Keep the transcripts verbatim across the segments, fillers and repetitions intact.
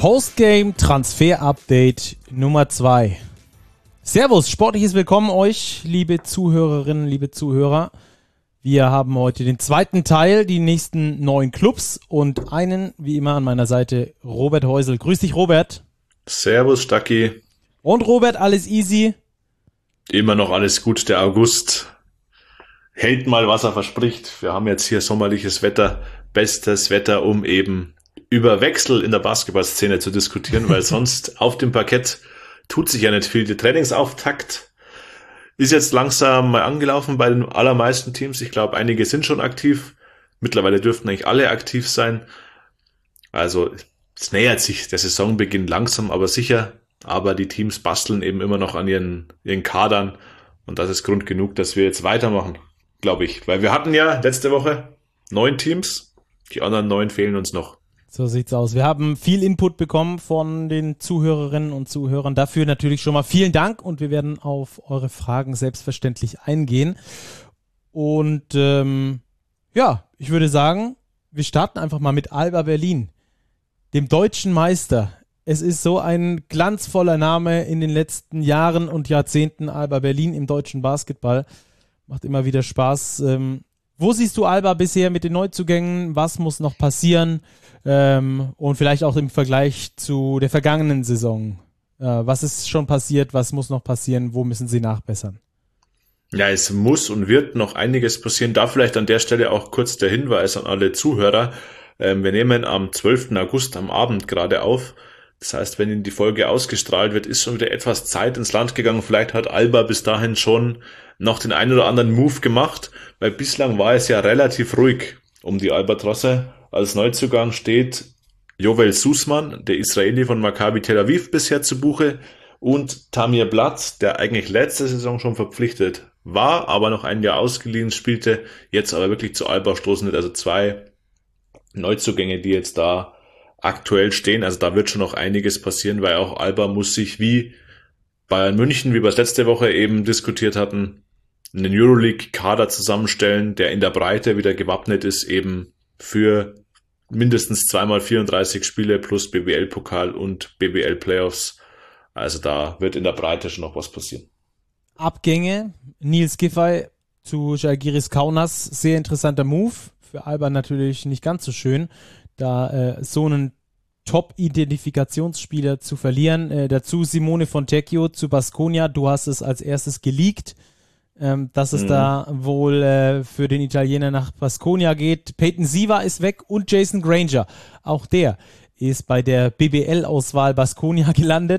Postgame Transfer Update Nummer zwei. Servus, sportliches Willkommen euch, liebe Zuhörerinnen, liebe Zuhörer. Wir haben heute den zweiten Teil, die nächsten neun Clubs und einen, wie immer an meiner Seite, Robert Heusel. Grüß dich, Robert. Servus, Stacki. Und Robert, alles easy? Immer noch alles gut, der August hält mal, was er verspricht. Wir haben jetzt hier sommerliches Wetter, bestes Wetter, um eben über Wechsel in der Basketballszene zu diskutieren, weil sonst auf dem Parkett tut sich ja nicht viel. Der Trainingsauftakt ist jetzt langsam mal angelaufen bei den allermeisten Teams. Ich glaube, einige sind schon aktiv. Mittlerweile dürften eigentlich alle aktiv sein. Also es nähert sich der Saisonbeginn langsam, aber sicher. Aber die Teams basteln eben immer noch an ihren, ihren Kadern. Und das ist Grund genug, dass wir jetzt weitermachen, glaube ich. Weil wir hatten ja letzte Woche neun Teams. Die anderen neun fehlen uns noch. So sieht's aus. Wir haben viel Input bekommen von den Zuhörerinnen und Zuhörern. Dafür natürlich schon mal vielen Dank und wir werden auf eure Fragen selbstverständlich eingehen. Und ähm, ja, ich würde sagen, wir starten einfach mal mit Alba Berlin, dem deutschen Meister. Es ist so ein glanzvoller Name in den letzten Jahren und Jahrzehnten, Alba Berlin im deutschen Basketball. Macht immer wieder Spaß. Ähm, wo siehst du Alba bisher mit den Neuzugängen? Was muss noch passieren? Ähm, und vielleicht auch im Vergleich zu der vergangenen Saison. Äh, was ist schon passiert? Was muss noch passieren? Wo müssen sie nachbessern? Ja, es muss und wird noch einiges passieren. Da vielleicht an der Stelle auch kurz der Hinweis an alle Zuhörer. Ähm, wir nehmen am zwölften August am Abend gerade auf. Das heißt, wenn Ihnen die Folge ausgestrahlt wird, ist schon wieder etwas Zeit ins Land gegangen. Vielleicht hat Alba bis dahin schon noch den einen oder anderen Move gemacht, weil bislang war es ja relativ ruhig um die Albatrosse. Als Neuzugang steht Jovel Susman, der Israeli von Maccabi Tel Aviv, bisher zu Buche, und Tamir Blatt, der eigentlich letzte Saison schon verpflichtet war, aber noch ein Jahr ausgeliehen spielte, jetzt aber wirklich zu Alba stoßen wird. Also zwei Neuzugänge, die jetzt da aktuell stehen. Also da wird schon noch einiges passieren, weil auch Alba muss sich wie Bayern München, wie wir es letzte Woche eben diskutiert hatten, einen Euroleague-Kader zusammenstellen, der in der Breite wieder gewappnet ist, eben für mindestens zweimal vierunddreißig Spiele plus B B L-Pokal und B B L-Playoffs. Also da wird in der Breite schon noch was passieren. Abgänge, Nils Giffey zu Žalgiris Kaunas, sehr interessanter Move. Für Alba natürlich nicht ganz so schön, da äh, so einen Top-Identifikationsspieler zu verlieren. Äh, dazu Simone Fontecchio zu Baskonia. Du hast es als erstes geleakt, ähm, dass es mhm. da wohl äh, für den Italiener nach Baskonia geht. Peyton Siva ist weg und Jason Granger. Auch der ist bei der B B L-Auswahl Baskonia gelandet.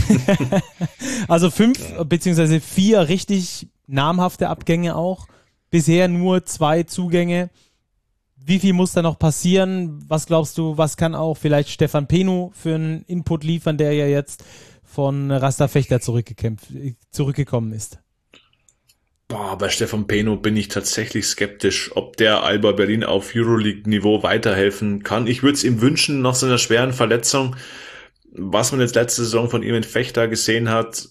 Also fünf beziehungsweise vier richtig namhafte Abgänge auch. Bisher nur zwei Zugänge. Wie viel muss da noch passieren? Was glaubst du, was kann auch vielleicht Stefan Penu für einen Input liefern, der ja jetzt von Rasta Fechter zurückgekämpft, zurückgekommen ist? Boah, bei Stefan Penu bin ich tatsächlich skeptisch, ob der Alba Berlin auf Euroleague-Niveau weiterhelfen kann. Ich würde es ihm wünschen, nach seiner schweren Verletzung, was man jetzt letzte Saison von ihm in Fechter gesehen hat.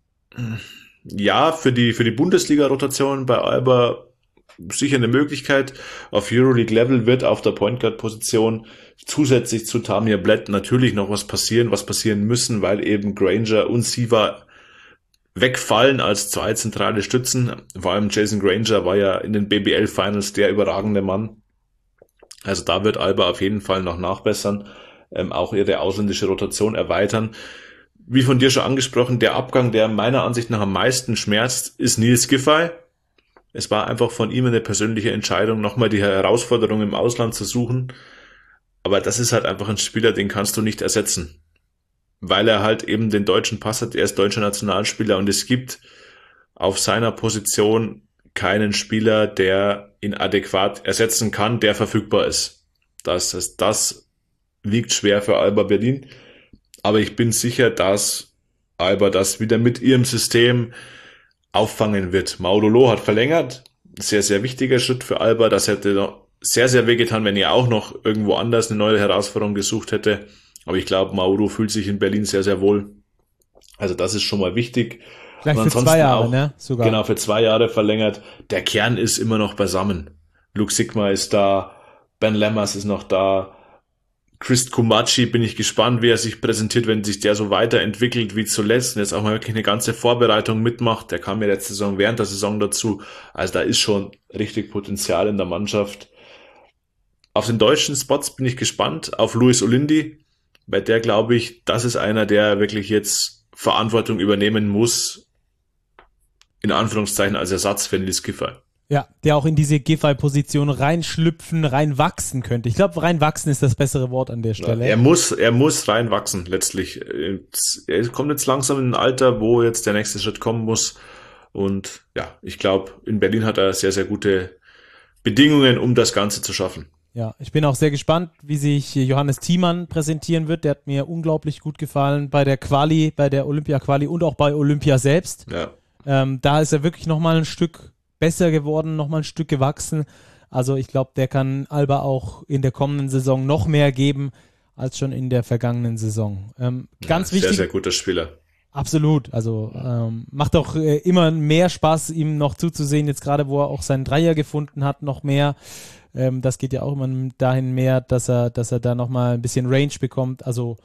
Ja, für die, für die Bundesliga-Rotation bei Alba sicher eine Möglichkeit. Auf Euroleague-Level wird auf der Point Guard-Position zusätzlich zu Tamir Blatt natürlich noch was passieren, was passieren müssen, weil eben Granger und Siva wegfallen als zwei zentrale Stützen. Vor allem Jason Granger war ja in den B B L-Finals der überragende Mann. Also da wird Alba auf jeden Fall noch nachbessern, ähm, auch ihre ausländische Rotation erweitern. Wie von dir schon angesprochen, der Abgang, der meiner Ansicht nach am meisten schmerzt, ist Nils Giffey. Es war einfach von ihm eine persönliche Entscheidung, nochmal die Herausforderung im Ausland zu suchen. Aber das ist halt einfach ein Spieler, den kannst du nicht ersetzen. Weil er halt eben den deutschen Pass hat, er ist deutscher Nationalspieler und es gibt auf seiner Position keinen Spieler, der ihn adäquat ersetzen kann, der verfügbar ist. Das, das, das wiegt schwer für Alba Berlin. Aber ich bin sicher, dass Alba das wieder mit ihrem System auffangen wird. Maudolo hat verlängert. Sehr, sehr wichtiger Schritt für Alba. Das hätte noch sehr, sehr wehgetan, wenn er auch noch irgendwo anders eine neue Herausforderung gesucht hätte. Aber ich glaube, Mauro fühlt sich in Berlin sehr, sehr wohl. Also das ist schon mal wichtig. Vielleicht für zwei Jahre, auch, ne? Sogar. Genau, für zwei Jahre verlängert. Der Kern ist immer noch beisammen. Luke Sigma ist da, Ben Lammers ist noch da, Chris Kumachi bin ich gespannt, wie er sich präsentiert, wenn sich der so weiterentwickelt wie zuletzt und jetzt auch mal wirklich eine ganze Vorbereitung mitmacht. Der kam ja letzte Saison während der Saison dazu. Also da ist schon richtig Potenzial in der Mannschaft. Auf den deutschen Spots bin ich gespannt. Auf Luis Olindi, bei der glaube ich, das ist einer, der wirklich jetzt Verantwortung übernehmen muss, in Anführungszeichen als Ersatz für Nils Giffey. Ja, der auch in diese Giffey-Position reinschlüpfen, reinwachsen könnte. Ich glaube, reinwachsen ist das bessere Wort an der Stelle. Ja, er muss, er muss reinwachsen, letztlich. Er kommt jetzt langsam in ein Alter, wo jetzt der nächste Schritt kommen muss. Und ja, ich glaube, in Berlin hat er sehr, sehr gute Bedingungen, um das Ganze zu schaffen. Ja, ich bin auch sehr gespannt, wie sich Johannes Thiemann präsentieren wird. Der hat mir unglaublich gut gefallen bei der Quali, bei der Olympia-Quali und auch bei Olympia selbst. Ja. Ähm, da ist er wirklich nochmal ein Stück besser geworden, nochmal ein Stück gewachsen. Also ich glaube, der kann Alba auch in der kommenden Saison noch mehr geben als schon in der vergangenen Saison. Ähm, ganz ja, wichtig. Sehr, sehr guter Spieler. Absolut. Also ähm, macht auch äh, immer mehr Spaß, ihm noch zuzusehen. Jetzt gerade, wo er auch seinen Dreier gefunden hat, noch mehr. Ähm, das geht ja auch immer dahin mehr, dass er, dass er da nochmal ein bisschen Range bekommt. Also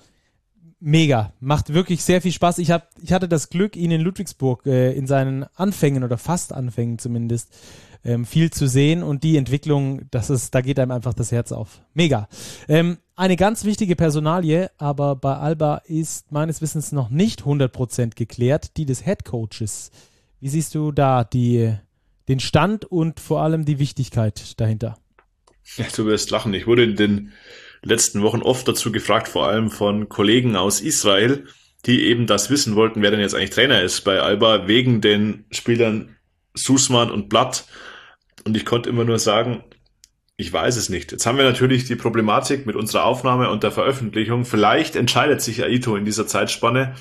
mega, macht wirklich sehr viel Spaß. Ich, hab, ich hatte das Glück, ihn in Ludwigsburg äh, in seinen Anfängen oder fast Anfängen zumindest ähm, viel zu sehen und die Entwicklung, das ist, da geht einem einfach das Herz auf. Mega. Ähm, eine ganz wichtige Personalie, aber bei Alba ist meines Wissens noch nicht hundert Prozent geklärt, die des Headcoaches. Wie siehst du da die, den Stand und vor allem die Wichtigkeit dahinter? Ja, du wirst lachen. Ich wurde in den letzten Wochen oft dazu gefragt, vor allem von Kollegen aus Israel, die eben das wissen wollten, wer denn jetzt eigentlich Trainer ist bei Alba, wegen den Spielern Sussman und Blatt. Und ich konnte immer nur sagen, ich weiß es nicht. Jetzt haben wir natürlich die Problematik mit unserer Aufnahme und der Veröffentlichung. Vielleicht entscheidet sich Aito in dieser Zeitspanne.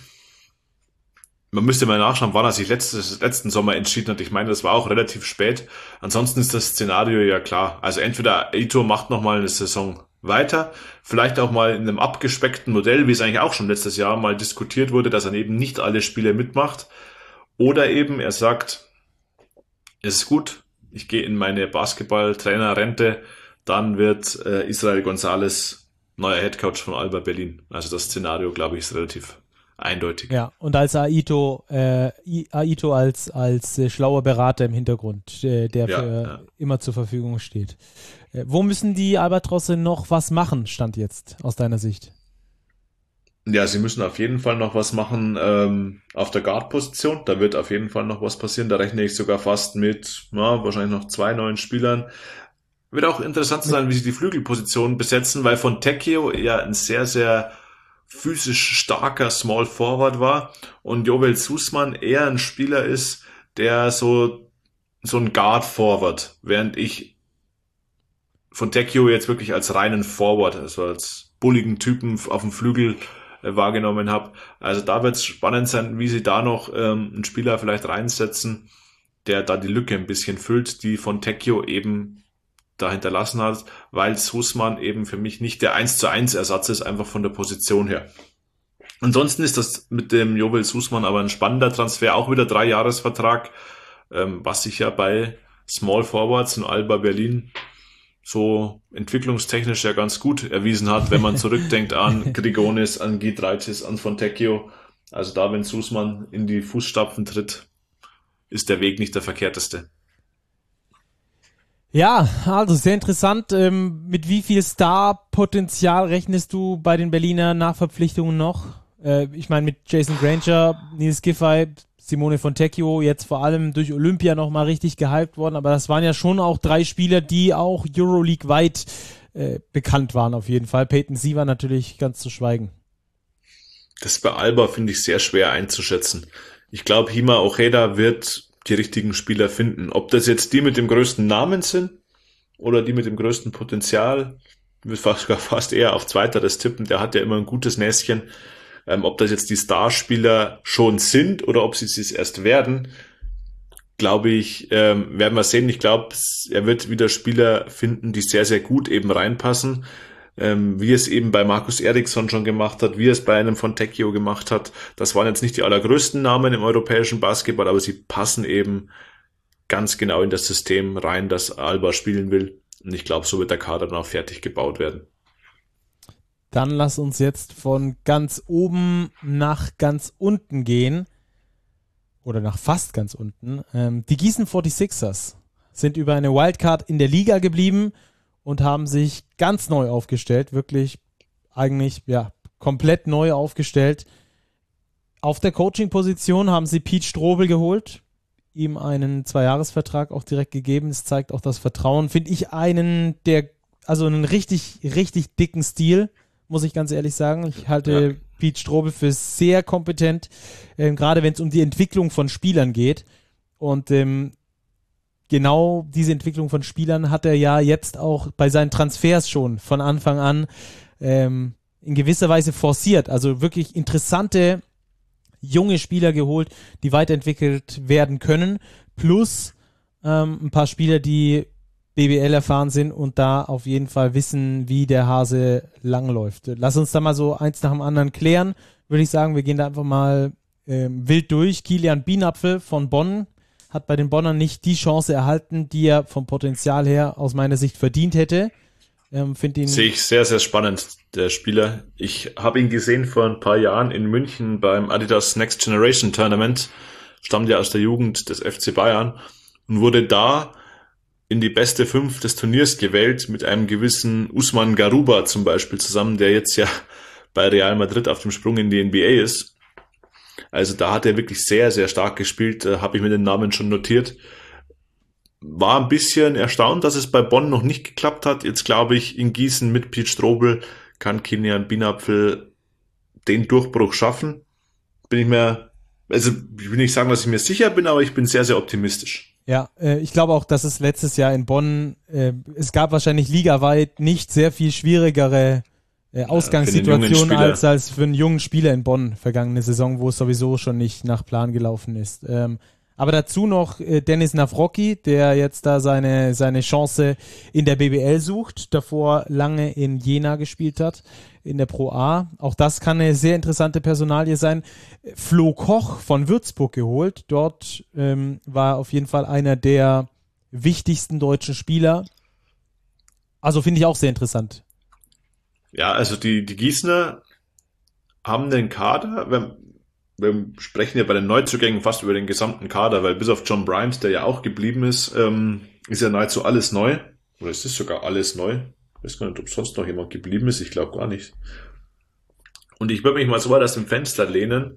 Man müsste mal nachschauen, wann er sich letztes, letzten Sommer entschieden hat. Ich meine, das war auch relativ spät. Ansonsten ist das Szenario ja klar. Also entweder Aito macht nochmal eine Saison weiter, vielleicht auch mal in einem abgespeckten Modell, wie es eigentlich auch schon letztes Jahr mal diskutiert wurde, dass er eben nicht alle Spiele mitmacht. Oder eben er sagt, es ist gut, ich gehe in meine Basketball-Trainer-Rente, dann wird äh, Israel González neuer Headcoach von Alba Berlin. Also das Szenario, glaube ich, ist relativ eindeutig. Ja, und als Aito, äh, Aito als, als äh, schlauer Berater im Hintergrund, äh, der ja, für, ja. immer zur Verfügung steht. Äh, wo müssen die Albatrosse noch was machen, Stand jetzt, aus deiner Sicht? Ja, sie müssen auf jeden Fall noch was machen ähm, auf der Guard-Position. Da wird auf jeden Fall noch was passieren. Da rechne ich sogar fast mit ja, wahrscheinlich noch zwei neuen Spielern. Wird auch interessant zu sein, wie sie die Flügelposition besetzen, weil Fontecchio ja ein sehr, sehr physisch starker Small Forward war und Jovel Sussman eher ein Spieler ist, der so so ein Guard Forward, während ich Fontecchio jetzt wirklich als reinen Forward, also als bulligen Typen auf dem Flügel äh, wahrgenommen habe. Also da wird es spannend sein, wie sie da noch ähm, einen Spieler vielleicht reinsetzen, der da die Lücke ein bisschen füllt, die Fontecchio eben da hinterlassen hat, weil Sussman eben für mich nicht der eins zu eins Ersatz ist, einfach von der Position her. Ansonsten ist das mit dem Jovel Sussman aber ein spannender Transfer, auch wieder Drei-Jahres-Vertrag, ähm, was sich ja bei Small Forwards in Alba Berlin so entwicklungstechnisch ja ganz gut erwiesen hat, wenn man zurückdenkt an Grigonis, an Giedraitis, an Fontecchio. Also da, wenn Sussman in die Fußstapfen tritt, ist der Weg nicht der verkehrteste. Ja, also sehr interessant. Ähm, mit wie viel Star-Potenzial rechnest du bei den Berliner Nachverpflichtungen noch? Äh, ich meine mit Jason Granger, Nils Giffey, Simone Fontecchio, jetzt vor allem durch Olympia nochmal richtig gehypt worden, aber das waren ja schon auch drei Spieler, die auch Euroleague-weit äh, bekannt waren auf jeden Fall. Peyton Siever natürlich ganz zu schweigen. Das bei Alba finde ich sehr schwer einzuschätzen. Ich glaube, Hima Ojeda wird die richtigen Spieler finden. Ob das jetzt die mit dem größten Namen sind oder die mit dem größten Potenzial, wird fast, fast eher auf Zweiteres tippen. Der hat ja immer ein gutes Näschen. Ähm, ob das jetzt die Starspieler schon sind oder ob sie es erst werden, glaube ich, ähm, werden wir sehen. Ich glaube, er wird wieder Spieler finden, die sehr, sehr gut eben reinpassen. Ähm, wie es eben bei Markus Eriksson schon gemacht hat, wie es bei einem Fontecchio gemacht hat. Das waren jetzt nicht die allergrößten Namen im europäischen Basketball, aber sie passen eben ganz genau in das System rein, das Alba spielen will. Und ich glaube, so wird der Kader dann auch fertig gebaut werden. Dann lass uns jetzt von ganz oben nach ganz unten gehen. Oder nach fast ganz unten. Ähm, die Gießen forty-sixers sind über eine Wildcard in der Liga geblieben und haben sich ganz neu aufgestellt. Wirklich eigentlich, ja, komplett neu aufgestellt. Auf der Coaching-Position haben sie Pete Strobel geholt, ihm einen Zweijahresvertrag auch direkt gegeben. Es zeigt auch das Vertrauen. Finde ich einen, der, also einen richtig, richtig dicken Stil, muss ich ganz ehrlich sagen. Ich halte ja. Pete Strobel für sehr kompetent, ähm, gerade wenn es um die Entwicklung von Spielern geht. Und ähm, genau diese Entwicklung von Spielern hat er ja jetzt auch bei seinen Transfers schon von Anfang an ähm, in gewisser Weise forciert. Also wirklich interessante junge Spieler geholt, die weiterentwickelt werden können, plus ähm, ein paar Spieler, die B B L erfahren sind und da auf jeden Fall wissen, wie der Hase langläuft. Lass uns da mal so eins nach dem anderen klären, würde ich sagen. Wir gehen da einfach mal ähm, wild durch. Kilian Bienapfel von Bonn hat bei den Bonnern nicht die Chance erhalten, die er vom Potenzial her aus meiner Sicht verdient hätte. Ähm, find ihn Sehe ich sehr, sehr spannend, der Spieler. Ich habe ihn gesehen vor ein paar Jahren in München beim Adidas Next Generation Tournament, stammt ja aus der Jugend des F C Bayern und wurde da in die beste fünf des Turniers gewählt mit einem gewissen Usman Garuba zum Beispiel zusammen, der jetzt ja bei Real Madrid auf dem Sprung in die N B A ist. Also da hat er wirklich sehr, sehr stark gespielt, da habe ich mir den Namen schon notiert. War ein bisschen erstaunt, dass es bei Bonn noch nicht geklappt hat. Jetzt glaube ich, in Gießen mit Pete Strobel kann Kilian Bienapfel den Durchbruch schaffen. Bin ich mir, also ich will nicht sagen, dass ich mir sicher bin, aber ich bin sehr, sehr optimistisch. Ja, äh, ich glaube auch, dass es letztes Jahr in Bonn, äh, es gab wahrscheinlich ligaweit nicht sehr viel schwierigere äh, Ausgangssituationen ja, als, als für einen jungen Spieler in Bonn vergangene Saison, wo es sowieso schon nicht nach Plan gelaufen ist. Ähm, Aber dazu noch äh, Dennis Navrocki, der jetzt da seine, seine Chance in der B B L sucht, davor lange in Jena gespielt hat, in der Pro A. Auch das kann eine sehr interessante Personalie sein. Flo Koch von Würzburg geholt. Dort ähm, war auf jeden Fall einer der wichtigsten deutschen Spieler. Also finde ich auch sehr interessant. Ja, also die, die Gießener haben den Kader, wenn wir sprechen ja bei den Neuzugängen fast über den gesamten Kader, weil bis auf John Bryant, der ja auch geblieben ist, ähm, ist ja nahezu alles neu. Oder es ist sogar alles neu. Ich weiß gar nicht, ob sonst noch jemand geblieben ist. Ich glaube gar nicht. Und ich würde mich mal so weit aus dem Fenster lehnen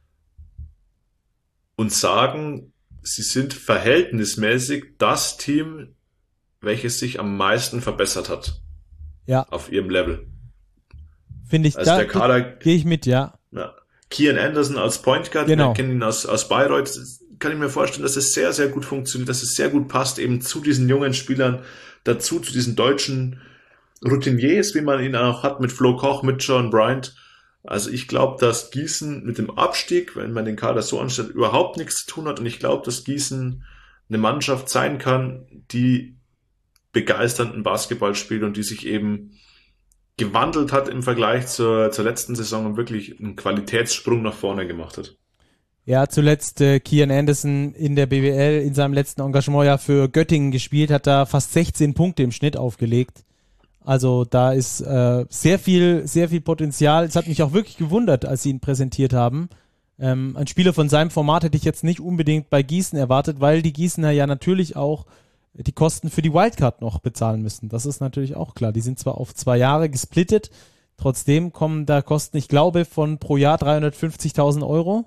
und sagen, sie sind verhältnismäßig das Team, welches sich am meisten verbessert hat. Ja. Auf ihrem Level. Finde ich, also da der Kader gehe ich mit, ja. Ja. Kian Anderson als Point Guard, genau. Wir kennen ihn aus, aus Bayreuth, kann ich mir vorstellen, dass es sehr, sehr gut funktioniert, dass es sehr gut passt eben zu diesen jungen Spielern, dazu zu diesen deutschen Routiniers, wie man ihn auch hat, mit Flo Koch, mit John Bryant. Also ich glaube, dass Gießen mit dem Abstieg, wenn man den Kader so anstellt, überhaupt nichts zu tun hat und ich glaube, dass Gießen eine Mannschaft sein kann, die begeisternden Basketball spielt und die sich eben gewandelt hat im Vergleich zur, zur letzten Saison und wirklich einen Qualitätssprung nach vorne gemacht hat. Ja, zuletzt äh, Kian Anderson in der B B L in seinem letzten Engagement ja für Göttingen gespielt, hat da fast sechzehn Punkte im Schnitt aufgelegt. Also da ist äh, sehr viel, sehr viel Potenzial. Es hat mich auch wirklich gewundert, als sie ihn präsentiert haben. Ähm, ein Spieler von seinem Format hätte ich jetzt nicht unbedingt bei Gießen erwartet, weil die Gießener ja natürlich auch die Kosten für die Wildcard noch bezahlen müssen. Das ist natürlich auch klar. Die sind zwar auf zwei Jahre gesplittet, trotzdem kommen da Kosten, ich glaube, von pro Jahr dreihundertfünfzigtausend Euro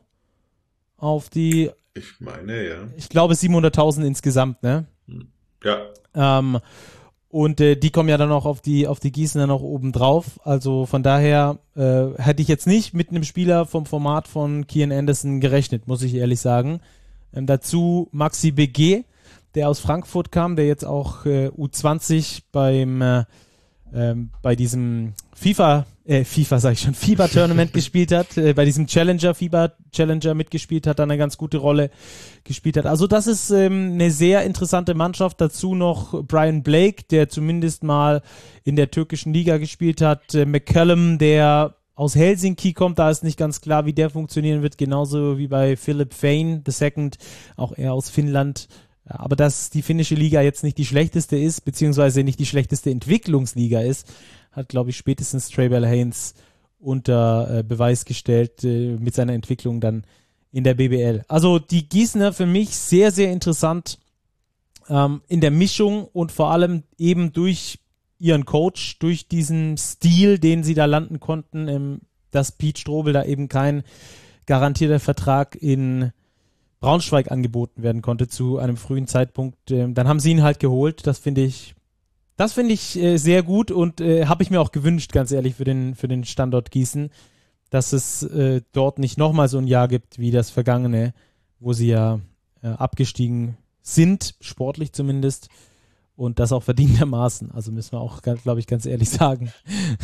auf die, ich meine, ja. Ich glaube siebenhunderttausend insgesamt, ne? Ja. Ähm, und äh, die kommen ja dann auch auf die, auf die Gießener noch oben drauf. Also von daher äh, hätte ich jetzt nicht mit einem Spieler vom Format von Kian Anderson gerechnet, muss ich ehrlich sagen. Ähm, dazu Maxi B G, der aus Frankfurt kam, der jetzt auch äh, U zwanzig beim äh, ähm, bei diesem FIFA, äh, FIFA sag ich schon, FIBA-Tournament gespielt hat, äh, bei diesem Challenger, FIBA-Challenger mitgespielt hat, dann eine ganz gute Rolle gespielt hat. Also das ist ähm, eine sehr interessante Mannschaft. Dazu noch Brian Blake, der zumindest mal in der türkischen Liga gespielt hat, äh, McCallum, der aus Helsinki kommt, da ist nicht ganz klar, wie der funktionieren wird, genauso wie bei Philip Fane, the Second, auch er aus Finnland. Ja, aber dass die finnische Liga jetzt nicht die schlechteste ist, beziehungsweise nicht die schlechteste Entwicklungsliga ist, hat, glaube ich, spätestens Trey Bell-Haynes unter äh, Beweis gestellt äh, mit seiner Entwicklung dann in der B B L. Also die Gießener für mich sehr, sehr interessant ähm, in der Mischung und vor allem eben durch ihren Coach, durch diesen Stil, den sie da landen konnten, ähm, dass Pete Strobel da eben kein garantierter Vertrag in Braunschweig angeboten werden konnte zu einem frühen Zeitpunkt. Ähm, dann haben sie ihn halt geholt. Das finde ich Das finde ich äh, sehr gut und äh, habe ich mir auch gewünscht, ganz ehrlich, für den, für den Standort Gießen, dass es äh, dort nicht nochmal so ein Jahr gibt wie das vergangene, wo sie ja äh, abgestiegen sind, sportlich zumindest, und das auch verdientermaßen. Also müssen wir auch, glaube ich, ganz ehrlich sagen.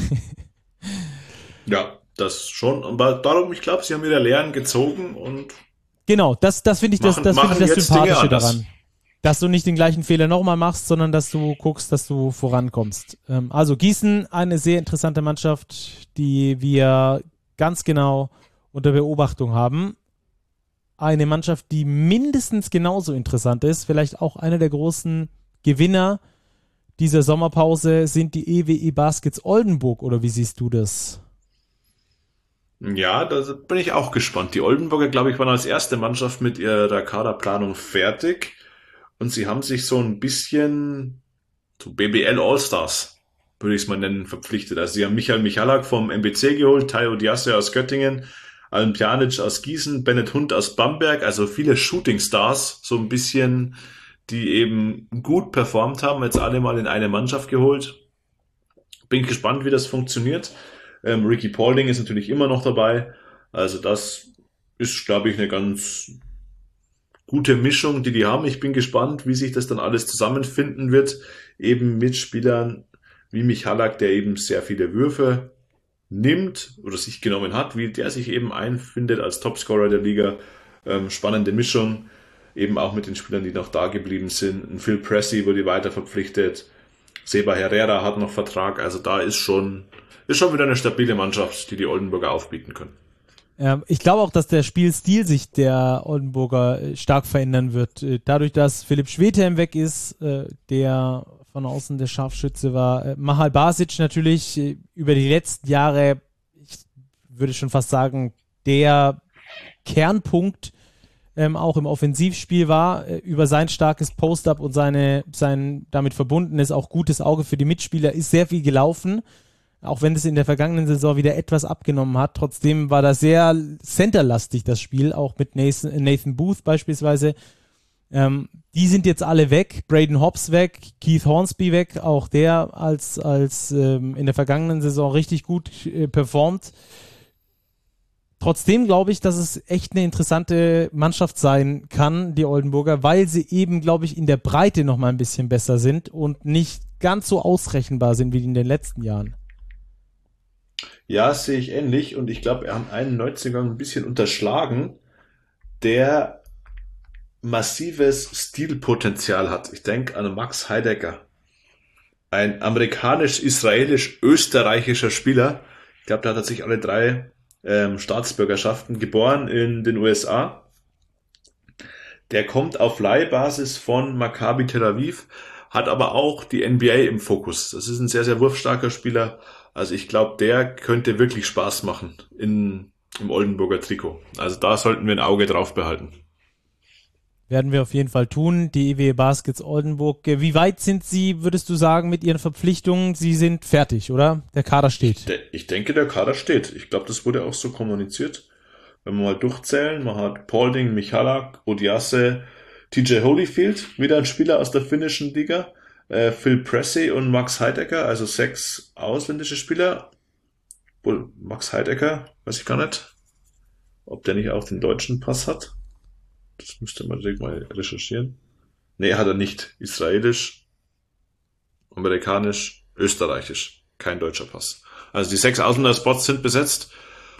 Ja, das schon. Aber darum, ich glaube, sie haben ihre Lehren gezogen und genau, das, das finde ich das, machen, das, find machen ich das jetzt Sympathische Dinge anders. daran. Dass du nicht den gleichen Fehler nochmal machst, sondern dass du guckst, dass du vorankommst. Ähm, also Gießen, eine sehr interessante Mannschaft, die wir ganz genau unter Beobachtung haben. Eine Mannschaft, die mindestens genauso interessant ist, vielleicht auch einer der großen Gewinner dieser Sommerpause, sind die E W E Baskets Oldenburg, oder wie siehst du das? Ja, da bin ich auch gespannt. Die Oldenburger, glaube ich, waren als erste Mannschaft mit ihrer Kaderplanung fertig. Und sie haben sich so ein bisschen zu B B L All-Stars, würde ich es mal nennen, verpflichtet. Also sie haben Michael Michalak vom M B C geholt, Tayo Diasse aus Göttingen, Alan Pjanic aus Gießen, Bennett Hund aus Bamberg, also viele Shooting-Stars, so ein bisschen, die eben gut performt haben, jetzt alle mal in eine Mannschaft geholt. Bin gespannt, wie das funktioniert. Ähm, Ricky Paulding ist natürlich immer noch dabei. Also das ist, glaube ich, eine ganz gute Mischung, die die haben. Ich bin gespannt, wie sich das dann alles zusammenfinden wird. Eben mit Spielern wie Michalak, der eben sehr viele Würfe nimmt oder sich genommen hat, wie der sich eben einfindet als Topscorer der Liga. Ähm, spannende Mischung. Eben auch mit den Spielern, die noch da geblieben sind. Ein Phil Pressey wurde weiter verpflichtet. Seba Herrera hat noch Vertrag. Also da ist schon, ist schon wieder eine stabile Mannschaft, die die Oldenburger aufbieten können. Ähm, ich glaube auch, dass der Spielstil sich der Oldenburger äh, stark verändern wird. Äh, dadurch, dass Philipp Schwedhelm weg ist, äh, der von außen der Scharfschütze war. Äh, Mahal Basic natürlich äh, über die letzten Jahre, ich würde schon fast sagen, der Kernpunkt ähm, auch im Offensivspiel war. Äh, über sein starkes Post-Up und seine, sein damit verbundenes, auch gutes Auge für die Mitspieler ist sehr viel gelaufen. Auch wenn es in der vergangenen Saison wieder etwas abgenommen hat. Trotzdem war das sehr centerlastig, das Spiel, auch mit Nathan, Nathan Booth beispielsweise. Ähm, die sind jetzt alle weg. Braden Hobbs weg, Keith Hornsby weg, auch der als, als ähm, in der vergangenen Saison richtig gut äh, performt. Trotzdem glaube ich, dass es echt eine interessante Mannschaft sein kann, die Oldenburger, weil sie eben, glaube ich, in der Breite noch mal ein bisschen besser sind und nicht ganz so ausrechenbar sind wie in den letzten Jahren. Ja, sehe ich ähnlich und ich glaube, er hat einen Neuzugang ein bisschen unterschlagen, der massives Stilpotenzial hat. Ich denke an Max Heidecker, ein amerikanisch-israelisch-österreichischer Spieler. Ich glaube, der hat sich alle drei ähm, Staatsbürgerschaften, geboren in den U S A. Der kommt auf Leihbasis von Maccabi Tel Aviv, hat aber auch die N B A im Fokus. Das ist ein sehr, sehr wurfstarker Spieler. Also ich glaube, der könnte wirklich Spaß machen in, im Oldenburger Trikot. Also da sollten wir ein Auge drauf behalten. Werden wir auf jeden Fall tun. Die E W E Baskets Oldenburg. Wie weit sind Sie, würdest du sagen, mit Ihren Verpflichtungen? Sie sind fertig, oder? Der Kader steht. Ich, de- ich denke, der Kader steht. Ich glaube, das wurde auch so kommuniziert. Wenn wir mal durchzählen, man hat Paulding, Michalak, Odiasse, T J Holyfield, wieder ein Spieler aus der finnischen Liga, äh, Phil Pressey und Max Heidecker, also sechs ausländische Spieler. Wohl, Max Heidecker, weiß ich gar nicht, ob der nicht auch den deutschen Pass hat. Das müsste man direkt mal recherchieren. Nee, hat er nicht. Israelisch, amerikanisch, österreichisch. Kein deutscher Pass. Also die sechs Ausländer-Spots sind besetzt.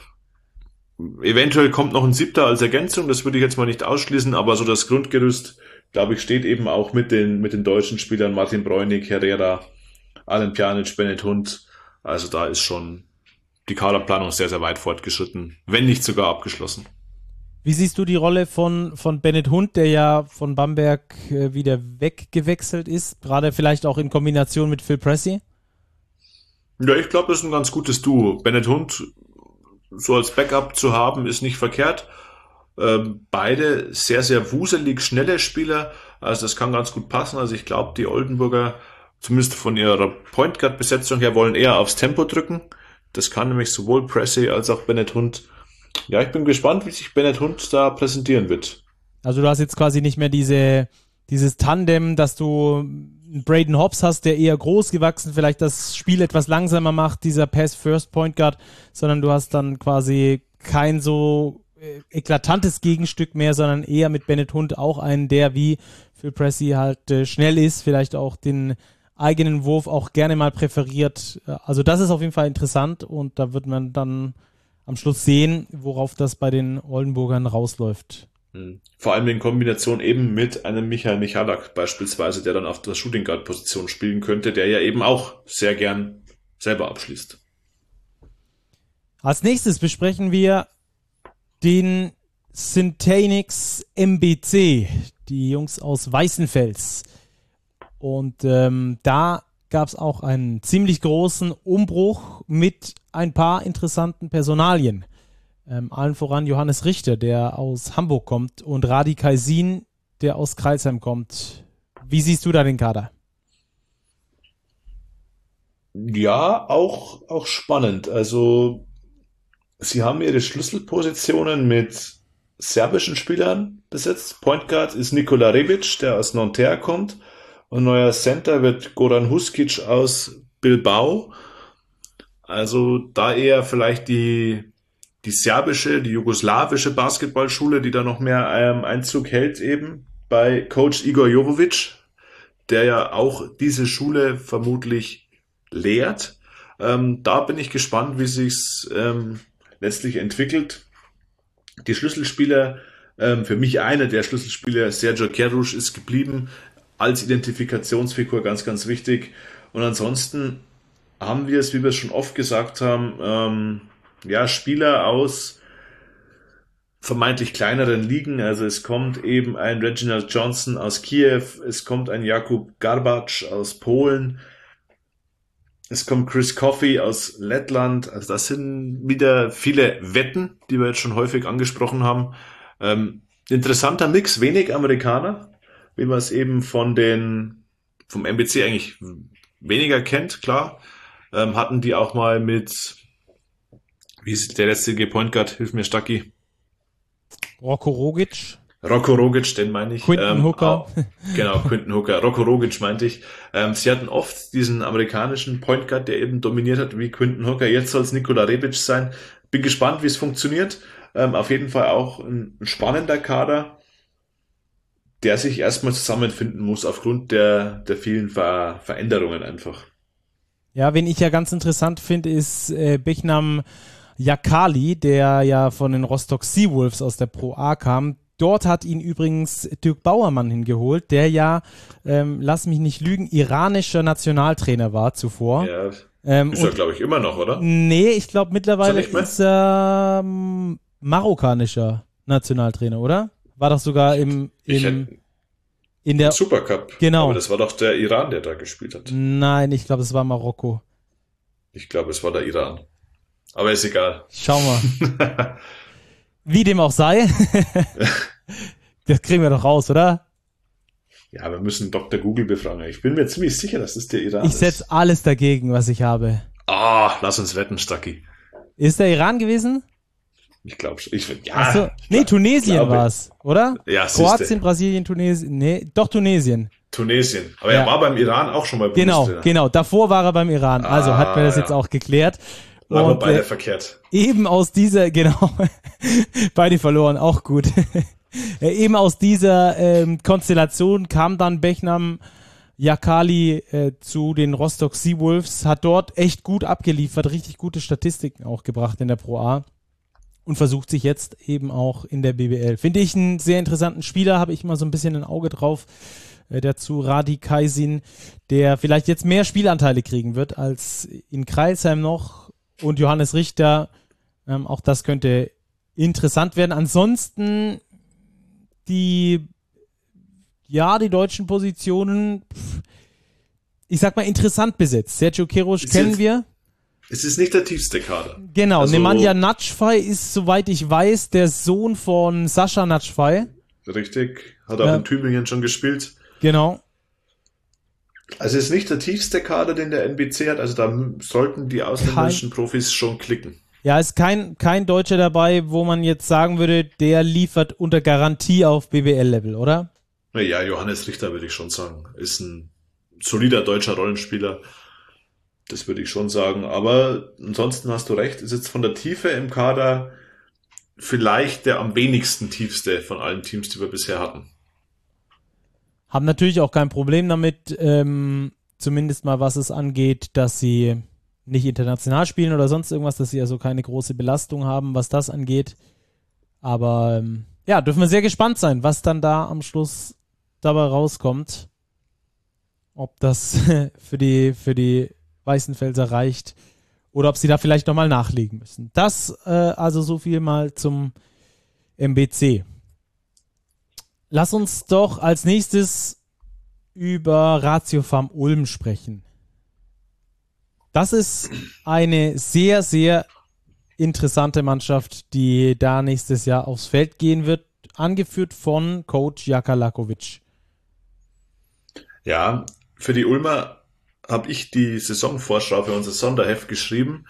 Eventuell kommt noch ein siebter als Ergänzung, das würde ich jetzt mal nicht ausschließen, aber so das Grundgerüst, glaube ich, steht eben auch mit den, mit den deutschen Spielern Martin Bräunig, Herrera, Alan Pjanic, Bennett Hund. Also da ist schon die Kaderplanung sehr, sehr weit fortgeschritten, wenn nicht sogar abgeschlossen. Wie siehst du die Rolle von, von Bennett Hunt, der ja von Bamberg äh, wieder weggewechselt ist, gerade vielleicht auch in Kombination mit Phil Pressey? Ja, ich glaube, das ist ein ganz gutes Duo. Bennett Hunt so als Backup zu haben, ist nicht verkehrt. Ähm, beide sehr, sehr wuselig, schnelle Spieler. Also das kann ganz gut passen. Also ich glaube, die Oldenburger, zumindest von ihrer Point Guard Besetzung her, wollen eher aufs Tempo drücken. Das kann nämlich sowohl Pressey als auch Bennett Hunt. Ja, ich bin gespannt, wie sich Bennett Hunt da präsentieren wird. Also du hast jetzt quasi nicht mehr diese, dieses Tandem, dass du einen Braden Hobbs hast, der eher groß gewachsen, vielleicht das Spiel etwas langsamer macht, dieser Pass-First-Point Guard, sondern du hast dann quasi kein so äh, eklatantes Gegenstück mehr, sondern eher mit Bennett Hunt auch einen, der wie Phil Pressey halt äh, schnell ist, vielleicht auch den eigenen Wurf auch gerne mal präferiert. Also das ist auf jeden Fall interessant und da wird man dann am Schluss sehen, worauf das bei den Oldenburgern rausläuft. Vor allem in Kombination eben mit einem Michael Michalak beispielsweise, der dann auf der Shooting Guard Position spielen könnte, der ja eben auch sehr gern selber abschließt. Als nächstes besprechen wir den Syntanix M B C, die Jungs aus Weißenfels. Und ähm, da gab es auch einen ziemlich großen Umbruch mit ein paar interessanten Personalien. Ähm, allen voran Johannes Richter, der aus Hamburg kommt, und Radi Kaisin, der aus Crailsheim kommt. Wie siehst du da den Kader? Ja, auch, auch spannend. Also sie haben ihre Schlüsselpositionen mit serbischen Spielern besetzt. Point Guard ist Nikola Rebic, der aus Nanterre kommt. Und neuer Center wird Goran Huskic aus Bilbao. Also da eher vielleicht die, die serbische, die jugoslawische Basketballschule, die da noch mehr ähm, Einzug hält eben bei Coach Igor Jovovic, der ja auch diese Schule vermutlich lehrt. Ähm, da bin ich gespannt, wie sich's ähm, letztlich entwickelt. Die Schlüsselspieler, ähm, für mich einer der Schlüsselspieler, Sergio Kerush, ist geblieben. Als Identifikationsfigur ganz, ganz wichtig. Und ansonsten haben wir es, wie wir es schon oft gesagt haben, ähm, ja, Spieler aus vermeintlich kleineren Ligen. Also es kommt eben ein Reginald Johnson aus Kiew, es kommt ein Jakub Garbac aus Polen, es kommt Chris Coffey aus Lettland. Also das sind wieder viele Wetten, die wir jetzt schon häufig angesprochen haben. Ähm, interessanter Mix, wenig Amerikaner, wie man es eben von den, vom M B C eigentlich weniger kennt, klar. Ähm, hatten die auch mal mit, wie ist der letzte Point Guard, hilf mir Stacki. Rocco Rogic. Rocco Rogic, den meine ich. Quinton ähm, Hooker. Auch, genau, Quinton Hooker. Rocco Rogic meinte ich. Ähm, sie hatten oft diesen amerikanischen Point Guard, der eben dominiert hat, wie Quinton Hooker. Jetzt soll es Nikola Rebic sein. Bin gespannt, wie es funktioniert. Ähm, auf jeden Fall auch ein, ein spannender Kader, der sich erstmal zusammenfinden muss aufgrund der, der vielen Ver- Veränderungen einfach. Ja, wen ich ja ganz interessant finde, ist äh, Bechnam Jakali, der ja von den Rostock Seawolves aus der Pro A kam. Dort hat ihn übrigens Dirk Bauermann hingeholt, der ja, ähm, lass mich nicht lügen, iranischer Nationaltrainer war zuvor. Ja, ähm, ist er, glaube ich, immer noch, oder? Nee, ich glaube mittlerweile Ist er, ist er ähm, marokkanischer Nationaltrainer, oder? War doch sogar im, Ich im hätte, in der Supercup. Genau. Aber das war doch der Iran, der da gespielt hat. Nein, ich glaube, es war Marokko. Ich glaube, es war der Iran. Aber ist egal. Schau mal. Wie dem auch sei. Das kriegen wir doch raus, oder? Ja, wir müssen Doktor Google befragen. Ich bin mir ziemlich sicher, dass das der Iran Ich ist. setze alles dagegen, was ich habe. Ah, lass uns wetten, Stacki. Ist der Iran gewesen? Ich glaube schon. Ich, ja, Ach so. Nee, Tunesien war es, oder? Ja, Kroatien, siehste. Brasilien, Tunesien. Nee, doch Tunesien. Tunesien. Aber Ja. er war beim Iran auch schon mal Genau, Bundestrainer. genau. Davor war er beim Iran. Also Ah, hat man das ja. jetzt auch geklärt. Da haben wir Und beide äh, verkehrt. eben aus dieser, genau, beide verloren, auch gut. äh, eben aus dieser ähm, Konstellation kam dann Bechnam Jakali äh, zu den Rostock Seawolves, hat dort echt gut abgeliefert, richtig gute Statistiken auch gebracht in der Pro A und versucht sich jetzt eben auch in der B B L. Finde ich einen sehr interessanten Spieler, habe ich immer so ein bisschen ein Auge drauf. Äh, dazu Radi Kaisin, der vielleicht jetzt mehr Spielanteile kriegen wird als in Crailsheim noch. Und Johannes Richter, ähm, auch das könnte interessant werden. Ansonsten die, ja, die deutschen Positionen, ich sag mal, interessant besetzt. Sergio Queiroz kennen wir. Es ist nicht der tiefste Kader. Genau, also, Nemanja Natschfei ist, soweit ich weiß, der Sohn von Sascha Natschfei. Richtig, hat auch ja. in Tübingen schon gespielt. Genau. Also es ist nicht der tiefste Kader, den der N B C hat, also da sollten die ausländischen kein, Profis schon klicken. Ja, ist kein, kein Deutscher dabei, wo man jetzt sagen würde, der liefert unter Garantie auf B B L-Level, oder? Ja, Johannes Richter würde ich schon sagen. Ist ein solider deutscher Rollenspieler. Das würde ich schon sagen. Aber ansonsten hast du recht, ist jetzt von der Tiefe im Kader vielleicht der am wenigsten tiefste von allen Teams, die wir bisher hatten. Haben natürlich auch kein Problem damit, ähm, zumindest mal was es angeht, dass sie nicht international spielen oder sonst irgendwas, dass sie also keine große Belastung haben, was das angeht. Aber ähm, ja, dürfen wir sehr gespannt sein, was dann da am Schluss dabei rauskommt. Ob das für die, für die Weißenfelser reicht oder ob sie da vielleicht nochmal nachlegen müssen. Das äh, also so viel mal zum M B C. Lass uns doch als nächstes über Ratiofarm Ulm sprechen. Das ist eine sehr, sehr interessante Mannschaft, die da nächstes Jahr aufs Feld gehen wird, angeführt von Coach Jaka Lakovic. Ja, für die Ulmer habe ich die Saisonvorschau für unser Sonderheft geschrieben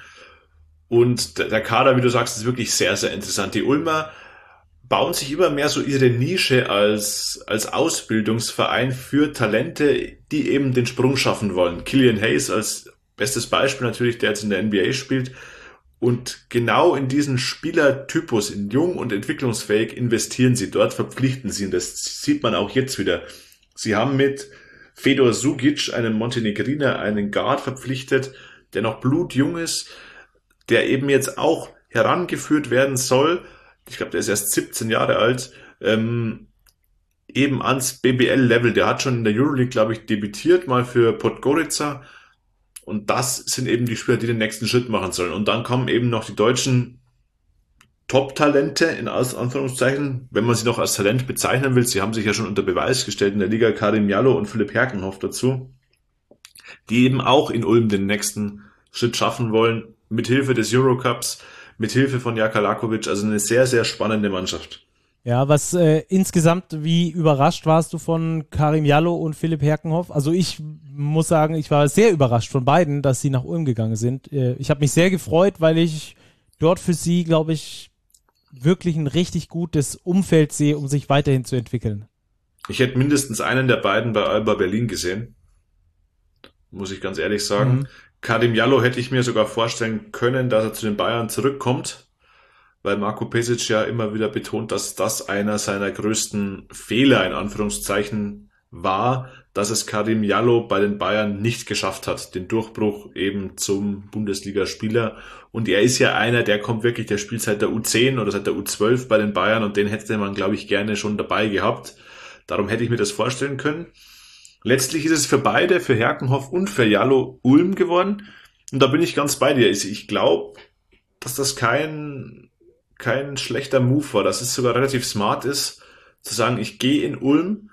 und der Kader, wie du sagst, ist wirklich sehr, sehr interessant. Die Ulmer bauen sich immer mehr so ihre Nische als, als Ausbildungsverein für Talente, die eben den Sprung schaffen wollen. Killian Hayes als bestes Beispiel natürlich, der jetzt in der N B A spielt. Und genau in diesen Spielertypus, in jung und entwicklungsfähig, investieren sie dort, verpflichten sie. Und das sieht man auch jetzt wieder. Sie haben mit Fedor Sugic, einen Montenegriner, einen Guard verpflichtet, der noch blutjung ist, der eben jetzt auch herangeführt werden soll. Ich glaube, der ist erst siebzehn Jahre alt, ähm, eben ans B B L-Level. Der hat schon in der Euroleague, glaube ich, debütiert, mal für Podgorica. Und das sind eben die Spieler, die den nächsten Schritt machen sollen. Und dann kommen eben noch die deutschen Top-Talente, in Anführungszeichen, wenn man sie noch als Talent bezeichnen will. Sie haben sich ja schon unter Beweis gestellt in der Liga, Karim Jallo und Philipp Herkenhoff dazu, die eben auch in Ulm den nächsten Schritt schaffen wollen, mithilfe des Eurocups, mithilfe von Jaka Lakovic. Also eine sehr, sehr spannende Mannschaft. Ja, was äh, insgesamt, wie überrascht warst du von Karim Jallo und Philipp Herkenhoff? Also ich muss sagen, ich war sehr überrascht von beiden, dass sie nach Ulm gegangen sind. Äh, ich habe mich sehr gefreut, weil ich dort für sie, glaube ich, wirklich ein richtig gutes Umfeld sehe, um sich weiterhin zu entwickeln. Ich hätte mindestens einen der beiden bei Alba Berlin gesehen, muss ich ganz ehrlich sagen. Mhm. Karim Jallo hätte ich mir sogar vorstellen können, dass er zu den Bayern zurückkommt, weil Marko Pesic ja immer wieder betont, dass das einer seiner größten Fehler in Anführungszeichen war, dass es Karim Jallo bei den Bayern nicht geschafft hat, den Durchbruch eben zum Bundesligaspieler. Und er ist ja einer, der kommt wirklich, der spielt seit der U zehn oder seit der U zwölf bei den Bayern und den hätte man, glaube ich, gerne schon dabei gehabt. Darum hätte ich mir das vorstellen können. Letztlich ist es für beide, für Herkenhoff und für Jallo Ulm geworden. Und da bin ich ganz bei dir. Ich glaube, dass das kein, kein schlechter Move war, dass es sogar relativ smart ist, zu sagen, ich gehe in Ulm,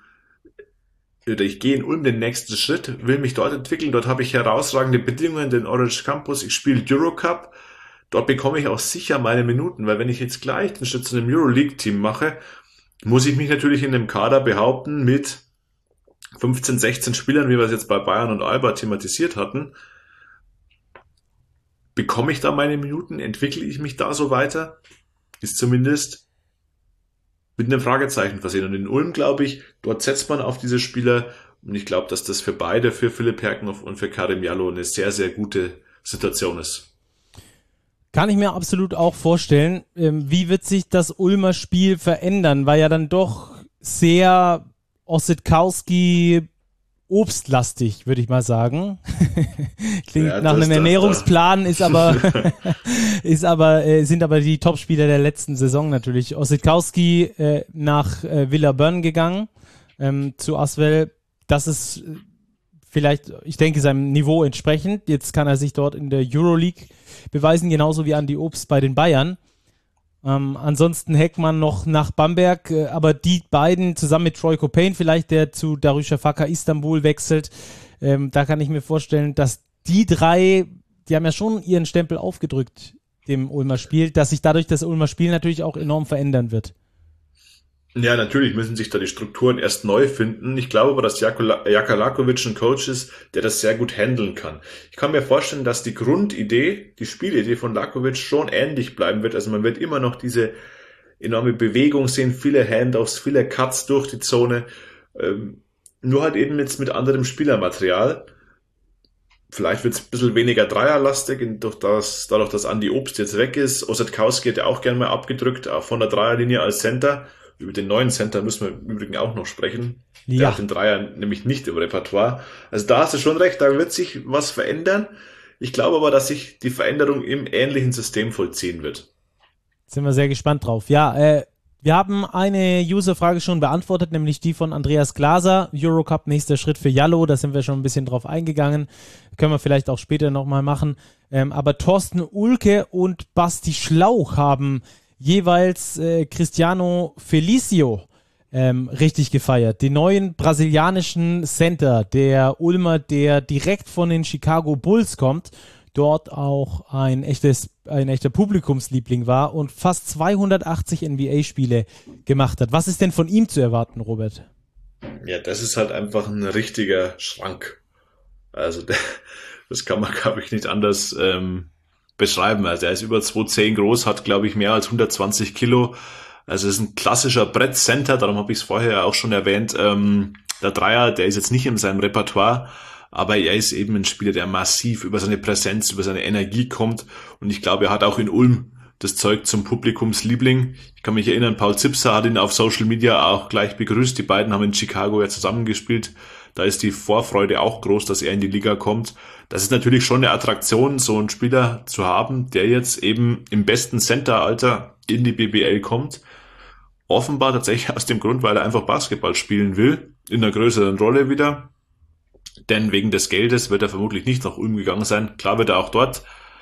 oder ich gehe in Ulm den nächsten Schritt, will mich dort entwickeln, dort habe ich herausragende Bedingungen, den Orange Campus, ich spiele Eurocup, dort bekomme ich auch sicher meine Minuten, weil wenn ich jetzt gleich den Schritt zu einem Euroleague-Team mache, muss ich mich natürlich in dem Kader behaupten mit fünfzehn, sechzehn Spielern, wie wir es jetzt bei Bayern und Alba thematisiert hatten. Bekomme ich da meine Minuten? Entwickle ich mich da so weiter? Ist zumindest mit einem Fragezeichen versehen. Und in Ulm, glaube ich, dort setzt man auf diese Spieler. Und ich glaube, dass das für beide, für Philipp Herkenhoff und für Karim Jallo eine sehr, sehr gute Situation ist. Kann ich mir absolut auch vorstellen. Wie wird sich das Ulmer Spiel verändern? War ja dann doch sehr Ossetkowski obstlastig, würde ich mal sagen. Klingt ja, nach einem Ernährungsplan, ist aber, ist aber äh, sind aber die Topspieler der letzten Saison natürlich. Ossetkowski äh, nach äh, Villeurbanne gegangen, ähm, zu Asvel. Das ist äh, vielleicht, ich denke, seinem Niveau entsprechend. Jetzt kann er sich dort in der Euroleague beweisen, genauso wie Andi Obst bei den Bayern. Ähm, ansonsten Heckmann noch nach Bamberg, äh, aber die beiden zusammen mit Troy Copain vielleicht, der zu Darüşşafaka Istanbul wechselt, ähm, da kann ich mir vorstellen, dass die drei, die haben ja schon ihren Stempel aufgedrückt, dem Ulmer Spiel, dass sich dadurch das Ulmer Spiel natürlich auch enorm verändern wird. Ja, natürlich müssen sich da die Strukturen erst neu finden. Ich glaube aber, dass Jaka Lakovic ein Coach ist, der das sehr gut handeln kann. Ich kann mir vorstellen, dass die Grundidee, die Spielidee von Lakovic schon ähnlich bleiben wird. Also man wird immer noch diese enorme Bewegung sehen, viele Handoffs, viele Cuts durch die Zone. Ähm, nur halt eben jetzt mit anderem Spielermaterial. Vielleicht wird es ein bisschen weniger dreierlastig, durch das, dadurch, dass Andi Obst jetzt weg ist. Ossetkowski hat ja auch gerne mal abgedrückt, auch von der Dreierlinie als Center. Über den neuen Center müssen wir im Übrigen auch noch sprechen. Ja. Der hat den Dreier nämlich nicht im Repertoire. Also da hast du schon recht, da wird sich was verändern. Ich glaube aber, dass sich die Veränderung im ähnlichen System vollziehen wird. Sind wir sehr gespannt drauf. Ja, äh, wir haben eine User-Frage schon beantwortet, nämlich die von Andreas Glaser. Eurocup, nächster Schritt für Jallo, da sind wir schon ein bisschen drauf eingegangen. Können wir vielleicht auch später nochmal machen. Ähm, aber Thorsten Ulke und Basti Schlauch haben jeweils äh, Cristiano Felicio ähm, richtig gefeiert. Den neuen brasilianischen Center, der Ulmer, der direkt von den Chicago Bulls kommt, dort auch ein echtes, ein echter Publikumsliebling war und fast zweihundertachtzig N B A-Spiele gemacht hat. Was ist denn von ihm zu erwarten, Robert? Ja, das ist halt einfach ein richtiger Schrank. Also das kann man, glaube ich, nicht anders ähm, beschreiben. Also er ist über zwei Komma zehn groß, hat, glaube ich, mehr als hundertzwanzig Kilo. Also es ist ein klassischer Brett-Center, darum habe ich es vorher ja auch schon erwähnt. Ähm, der Dreier, der ist jetzt nicht in seinem Repertoire, aber er ist eben ein Spieler, der massiv über seine Präsenz, über seine Energie kommt. Und ich glaube, er hat auch in Ulm das Zeug zum Publikumsliebling. Ich kann mich erinnern, Paul Zipser hat ihn auf Social Media auch gleich begrüßt. Die beiden haben in Chicago ja zusammengespielt. Da ist die Vorfreude auch groß, dass er in die Liga kommt. Das ist natürlich schon eine Attraktion, so einen Spieler zu haben, der jetzt eben im besten Centeralter in die B B L kommt. Offenbar tatsächlich aus dem Grund, weil er einfach Basketball spielen will, in einer größeren Rolle wieder. Denn wegen des Geldes wird er vermutlich nicht nach Ulm gegangen sein. Klar wird er auch dort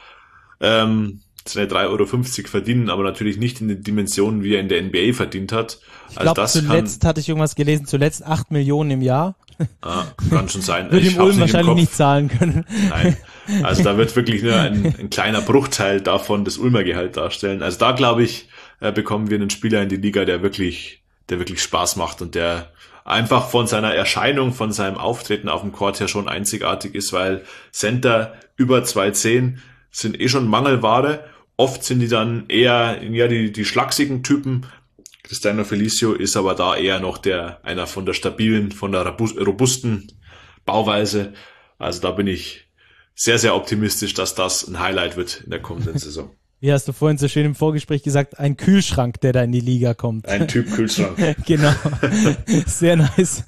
ähm, seine drei Euro fünfzig verdienen, aber natürlich nicht in den Dimensionen, wie er in der N B A verdient hat. Ich glaube, also zuletzt kann, hatte ich irgendwas gelesen, zuletzt acht Millionen im Jahr. Ah, kann schon sein. Würde ihm Ulm wahrscheinlich nicht zahlen können. Nein, also da wird wirklich nur ein, ein kleiner Bruchteil davon das Ulmer Gehalt darstellen. Also da, glaube ich, bekommen wir einen Spieler in die Liga, der wirklich, der wirklich Spaß macht und der einfach von seiner Erscheinung, von seinem Auftreten auf dem Court her schon einzigartig ist, weil Center über zwei Komma zehn sind eh schon Mangelware. Oft sind die dann eher, ja, die, die schlachsigen Typen. Cristiano Felicio ist aber da eher noch der, einer von der stabilen, von der robusten Bauweise. Also da bin ich sehr, sehr optimistisch, dass das ein Highlight wird in der kommenden Saison. Wie hast du vorhin so schön im Vorgespräch gesagt, ein Kühlschrank, der da in die Liga kommt. Ein Typ Kühlschrank. Genau. Sehr nice.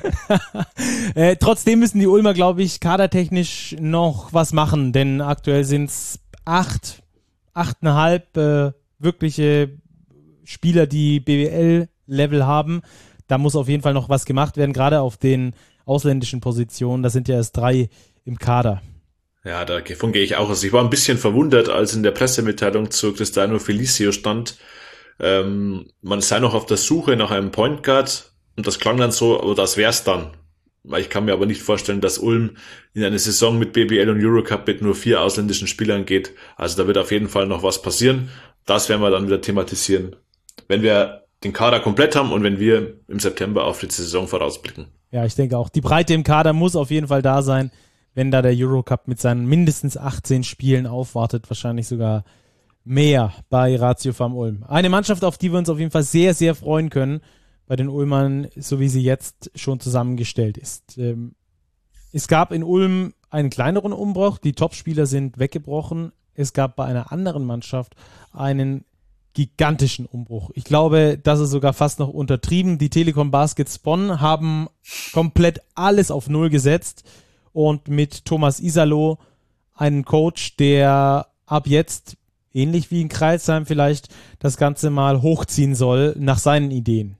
äh, trotzdem müssen die Ulmer, glaube ich, kadertechnisch noch was machen, denn aktuell sind es acht, achteinhalb äh, wirkliche Spieler, die B B L-Level haben. Da muss auf jeden Fall noch was gemacht werden, gerade auf den ausländischen Positionen. Da sind ja erst drei im Kader. Ja, davon gehe ich auch aus. Ich war ein bisschen verwundert, als in der Pressemitteilung zu Cristiano Felicio stand, ähm, man sei noch auf der Suche nach einem Point Guard und das klang dann so, aber das wär's dann. Weil ich kann mir aber nicht vorstellen, dass Ulm in eine Saison mit B B L und Eurocup mit nur vier ausländischen Spielern geht. Also da wird auf jeden Fall noch was passieren. Das werden wir dann wieder thematisieren, wenn wir den Kader komplett haben und wenn wir im September auf die Saison vorausblicken. Ja, ich denke auch. Die Breite im Kader muss auf jeden Fall da sein, wenn da der Eurocup mit seinen mindestens achtzehn Spielen aufwartet, wahrscheinlich sogar mehr bei Ratio Farm Ulm. Eine Mannschaft, auf die wir uns auf jeden Fall sehr, sehr freuen können, bei den Ulmern, so wie sie jetzt schon zusammengestellt ist. Ähm, es gab in Ulm einen kleineren Umbruch, die Topspieler sind weggebrochen. Es gab bei einer anderen Mannschaft einen gigantischen Umbruch. Ich glaube, das ist sogar fast noch untertrieben. Die Telekom Baskets Bonn haben komplett alles auf Null gesetzt und mit Thomas Isalo einen Coach, der ab jetzt, ähnlich wie in Crailsheim vielleicht, das Ganze mal hochziehen soll nach seinen Ideen.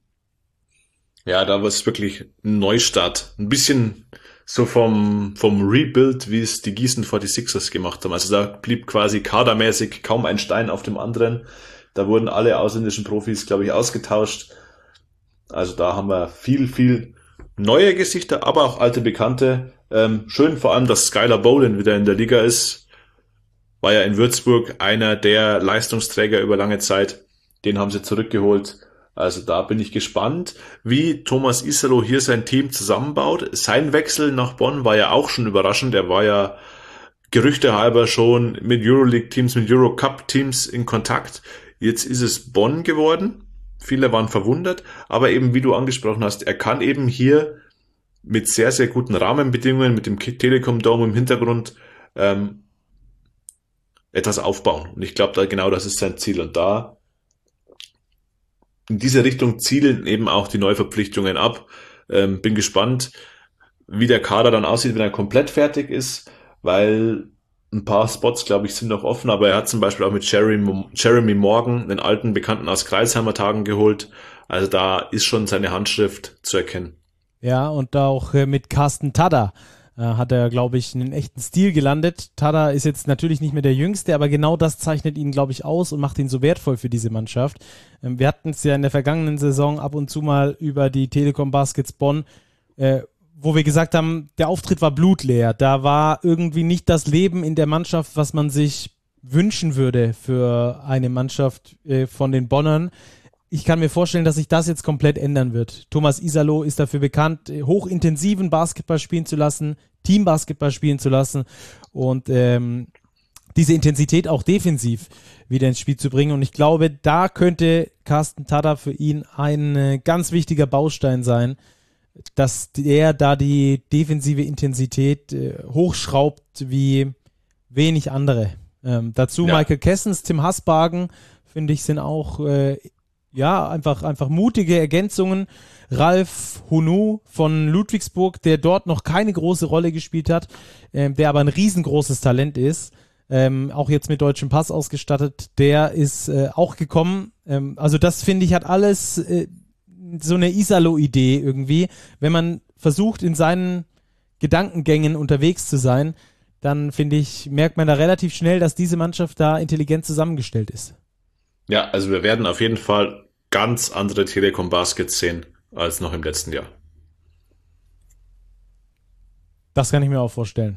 Ja, da war es wirklich ein Neustart. Ein bisschen so vom vom Rebuild, wie es die Gießen forty-sixers gemacht haben. Also da blieb quasi kadermäßig kaum ein Stein auf dem anderen. Da wurden alle ausländischen Profis, glaube ich, ausgetauscht. Also da haben wir viel, viel neue Gesichter, aber auch alte Bekannte. Ähm, schön vor allem, dass Skylar Bolin wieder in der Liga ist. War ja in Würzburg einer der Leistungsträger über lange Zeit. Den haben sie zurückgeholt. Also da bin ich gespannt, wie Thomas Isalo hier sein Team zusammenbaut. Sein Wechsel nach Bonn war ja auch schon überraschend. Er war ja gerüchtehalber schon mit Euroleague-Teams, mit Eurocup-Teams in Kontakt. Jetzt ist es Bonn geworden. Viele waren verwundert, aber eben wie du angesprochen hast, er kann eben hier mit sehr, sehr guten Rahmenbedingungen, mit dem Telekom Dome im Hintergrund ähm, etwas aufbauen. Und ich glaube, da genau das ist sein Ziel. Und da in diese Richtung zielen eben auch die Neuverpflichtungen ab. Ähm, bin gespannt, wie der Kader dann aussieht, wenn er komplett fertig ist, weil ein paar Spots, glaube ich, sind noch offen, aber er hat zum Beispiel auch mit Jeremy, Jeremy Morgan, den alten Bekannten aus Kreisheimer Tagen, geholt. Also da ist schon seine Handschrift zu erkennen. Ja, und auch äh, mit Carsten Tada äh, hat er, glaube ich, einen echten Stil gelandet. Tada ist jetzt natürlich nicht mehr der Jüngste, aber genau das zeichnet ihn, glaube ich, aus und macht ihn so wertvoll für diese Mannschaft. Ähm, wir hatten es ja in der vergangenen Saison ab und zu mal über die Telekom Baskets Bonn, äh, wo wir gesagt haben, der Auftritt war blutleer. Da war irgendwie nicht das Leben in der Mannschaft, was man sich wünschen würde für eine Mannschaft äh, von den Bonnern. Ich kann mir vorstellen, dass sich das jetzt komplett ändern wird. Thomas Isalo ist dafür bekannt, hochintensiven Basketball spielen zu lassen, Teambasketball spielen zu lassen und ähm, diese Intensität auch defensiv wieder ins Spiel zu bringen. Und ich glaube, da könnte Carsten Tada für ihn ein äh, ganz wichtiger Baustein sein, dass der da die defensive Intensität äh, hochschraubt wie wenig andere. Ähm, dazu ja. Michael Kessens, Tim Hasbagen, finde ich, sind auch äh, ja einfach, einfach mutige Ergänzungen. Ralf Hunu von Ludwigsburg, der dort noch keine große Rolle gespielt hat, ähm, der aber ein riesengroßes Talent ist, ähm, auch jetzt mit deutschem Pass ausgestattet, der ist äh, auch gekommen. Ähm, also das, finde ich, hat alles äh, so eine Isalo-Idee irgendwie. Wenn man versucht, in seinen Gedankengängen unterwegs zu sein, dann, finde ich, merkt man da relativ schnell, dass diese Mannschaft da intelligent zusammengestellt ist. Ja, also wir werden auf jeden Fall ganz andere Telekom Baskets sehen als noch im letzten Jahr. Das kann ich mir auch vorstellen.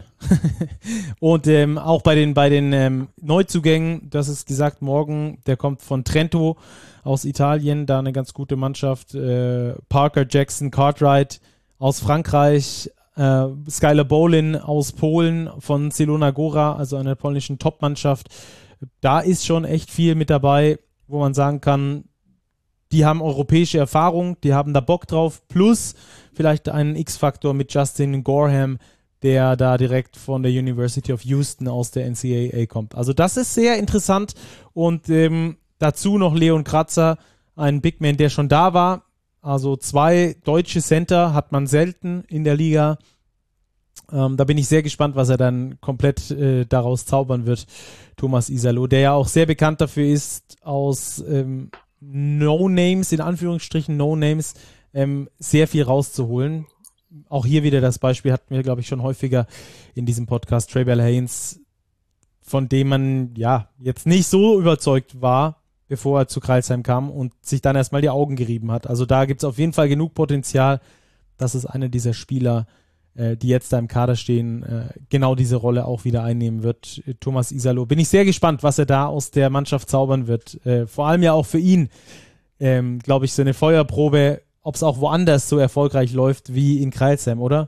Und ähm, auch bei den, bei den ähm, Neuzugängen, das ist gesagt, morgen, der kommt von Trento aus Italien, da eine ganz gute Mannschaft. Äh, Parker, Jackson, Cartwright aus Frankreich, äh, Skylar Bolin aus Polen von Zielona Góra, also einer polnischen Top-Mannschaft. Da ist schon echt viel mit dabei, wo man sagen kann, die haben europäische Erfahrung, die haben da Bock drauf, plus vielleicht einen X-Faktor mit Justin Gorham, der da direkt von der University of Houston aus der N C A A kommt. Also das ist sehr interessant und ähm, dazu noch Leon Kratzer, ein Big Man, der schon da war. Also zwei deutsche Center hat man selten in der Liga. Ähm, da bin ich sehr gespannt, was er dann komplett äh, daraus zaubern wird, Thomas Isalo, der ja auch sehr bekannt dafür ist, aus ähm, No-Names, in Anführungsstrichen No-Names, ähm, sehr viel rauszuholen. Auch hier wieder das Beispiel hatten wir, glaube ich, schon häufiger in diesem Podcast, Trey Bell-Haynes, von dem man ja jetzt nicht so überzeugt war, bevor er zu Crailsheim kam und sich dann erstmal die Augen gerieben hat. Also da gibt es auf jeden Fall genug Potenzial, dass es einer dieser Spieler, äh, die jetzt da im Kader stehen, äh, genau diese Rolle auch wieder einnehmen wird. Äh, Thomas Isalo. Bin ich sehr gespannt, was er da aus der Mannschaft zaubern wird. Äh, vor allem ja auch für ihn, ähm, glaube ich, so eine Feuerprobe, ob es auch woanders so erfolgreich läuft wie in Crailsheim, oder?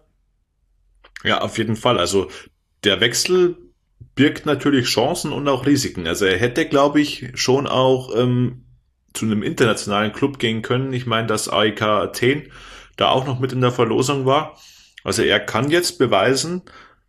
Ja, auf jeden Fall. Also der Wechsel birgt natürlich Chancen und auch Risiken. Also er hätte, glaube ich, schon auch ähm, zu einem internationalen Club gehen können. Ich meine, dass A E K Athen da auch noch mit in der Verlosung war. Also er kann jetzt beweisen,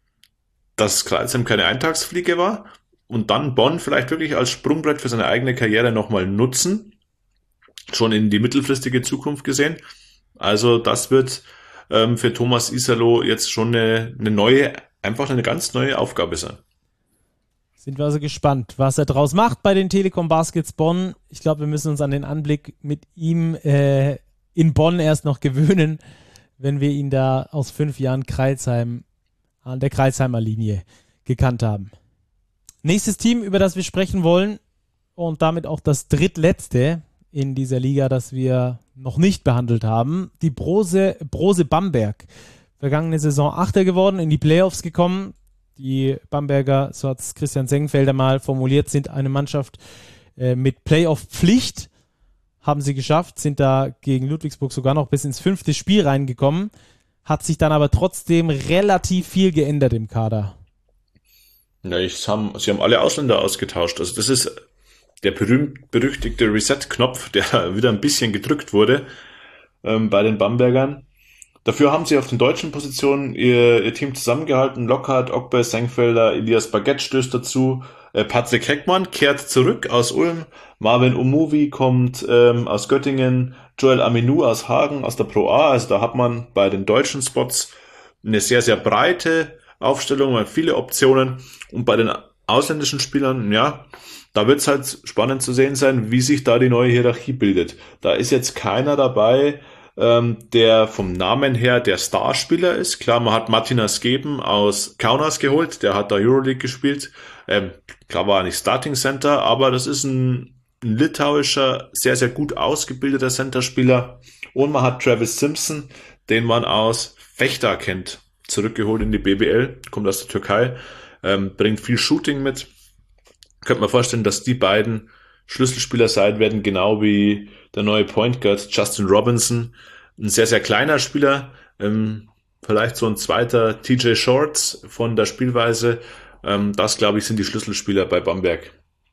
dass Crailsheim keine Eintagsfliege war und dann Bonn vielleicht wirklich als Sprungbrett für seine eigene Karriere nochmal nutzen. Schon in die mittelfristige Zukunft gesehen. Also das wird ähm, für Thomas Isalo jetzt schon eine, eine neue, einfach eine ganz neue Aufgabe sein. Sind wir also gespannt, was er draus macht bei den Telekom Baskets Bonn. Ich glaube, wir müssen uns an den Anblick mit ihm äh, in Bonn erst noch gewöhnen, wenn wir ihn da aus fünf Jahren Crailsheim an der Crailsheimer Linie gekannt haben. Nächstes Team, über das wir sprechen wollen, und damit auch das drittletzte in dieser Liga, das wir noch nicht behandelt haben. Die Brose, Brose Bamberg. Vergangene Saison Achter geworden, in die Playoffs gekommen. Die Bamberger, so hat es Christian Sengenfelder mal formuliert, sind eine Mannschaft äh, mit Playoff-Pflicht. Haben sie geschafft, sind da gegen Ludwigsburg sogar noch bis ins fünfte Spiel reingekommen. Hat sich dann aber trotzdem relativ viel geändert im Kader. Ja, ich haben, sie haben alle Ausländer ausgetauscht. Also das ist der berühmt-berüchtigte Reset-Knopf, der wieder ein bisschen gedrückt wurde ähm, bei den Bambergern. Dafür haben sie auf den deutschen Positionen ihr, ihr Team zusammengehalten. Lockhart, Ogbe, Senkfelder, Elias Baguette stößt dazu. Äh, Patrick Heckmann kehrt zurück aus Ulm. Marvin Umuvi kommt ähm, aus Göttingen. Joel Aminou aus Hagen, aus der Pro A. Also da hat man bei den deutschen Spots eine sehr, sehr breite Aufstellung, man hat viele Optionen. Und bei den ausländischen Spielern, ja, da wird es halt spannend zu sehen sein, wie sich da die neue Hierarchie bildet. Da ist jetzt keiner dabei, der vom Namen her der Starspieler ist. Klar, man hat Martina Skeben aus Kaunas geholt, der hat da Euroleague gespielt. Ähm, klar war er nicht Starting Center, aber das ist ein, ein litauischer, sehr, sehr gut ausgebildeter Centerspieler. Und man hat Travis Simpson, den man aus Vechta kennt, zurückgeholt in die B B L, kommt aus der Türkei, ähm, bringt viel Shooting mit. Könnte man vorstellen, dass die beiden Schlüsselspieler sein werden, genau wie der neue Point Guard Justin Robinson. Ein sehr, sehr kleiner Spieler, ähm, vielleicht so ein zweiter T J Shorts von der Spielweise. Ähm, das, glaube ich, sind die Schlüsselspieler bei Bamberg.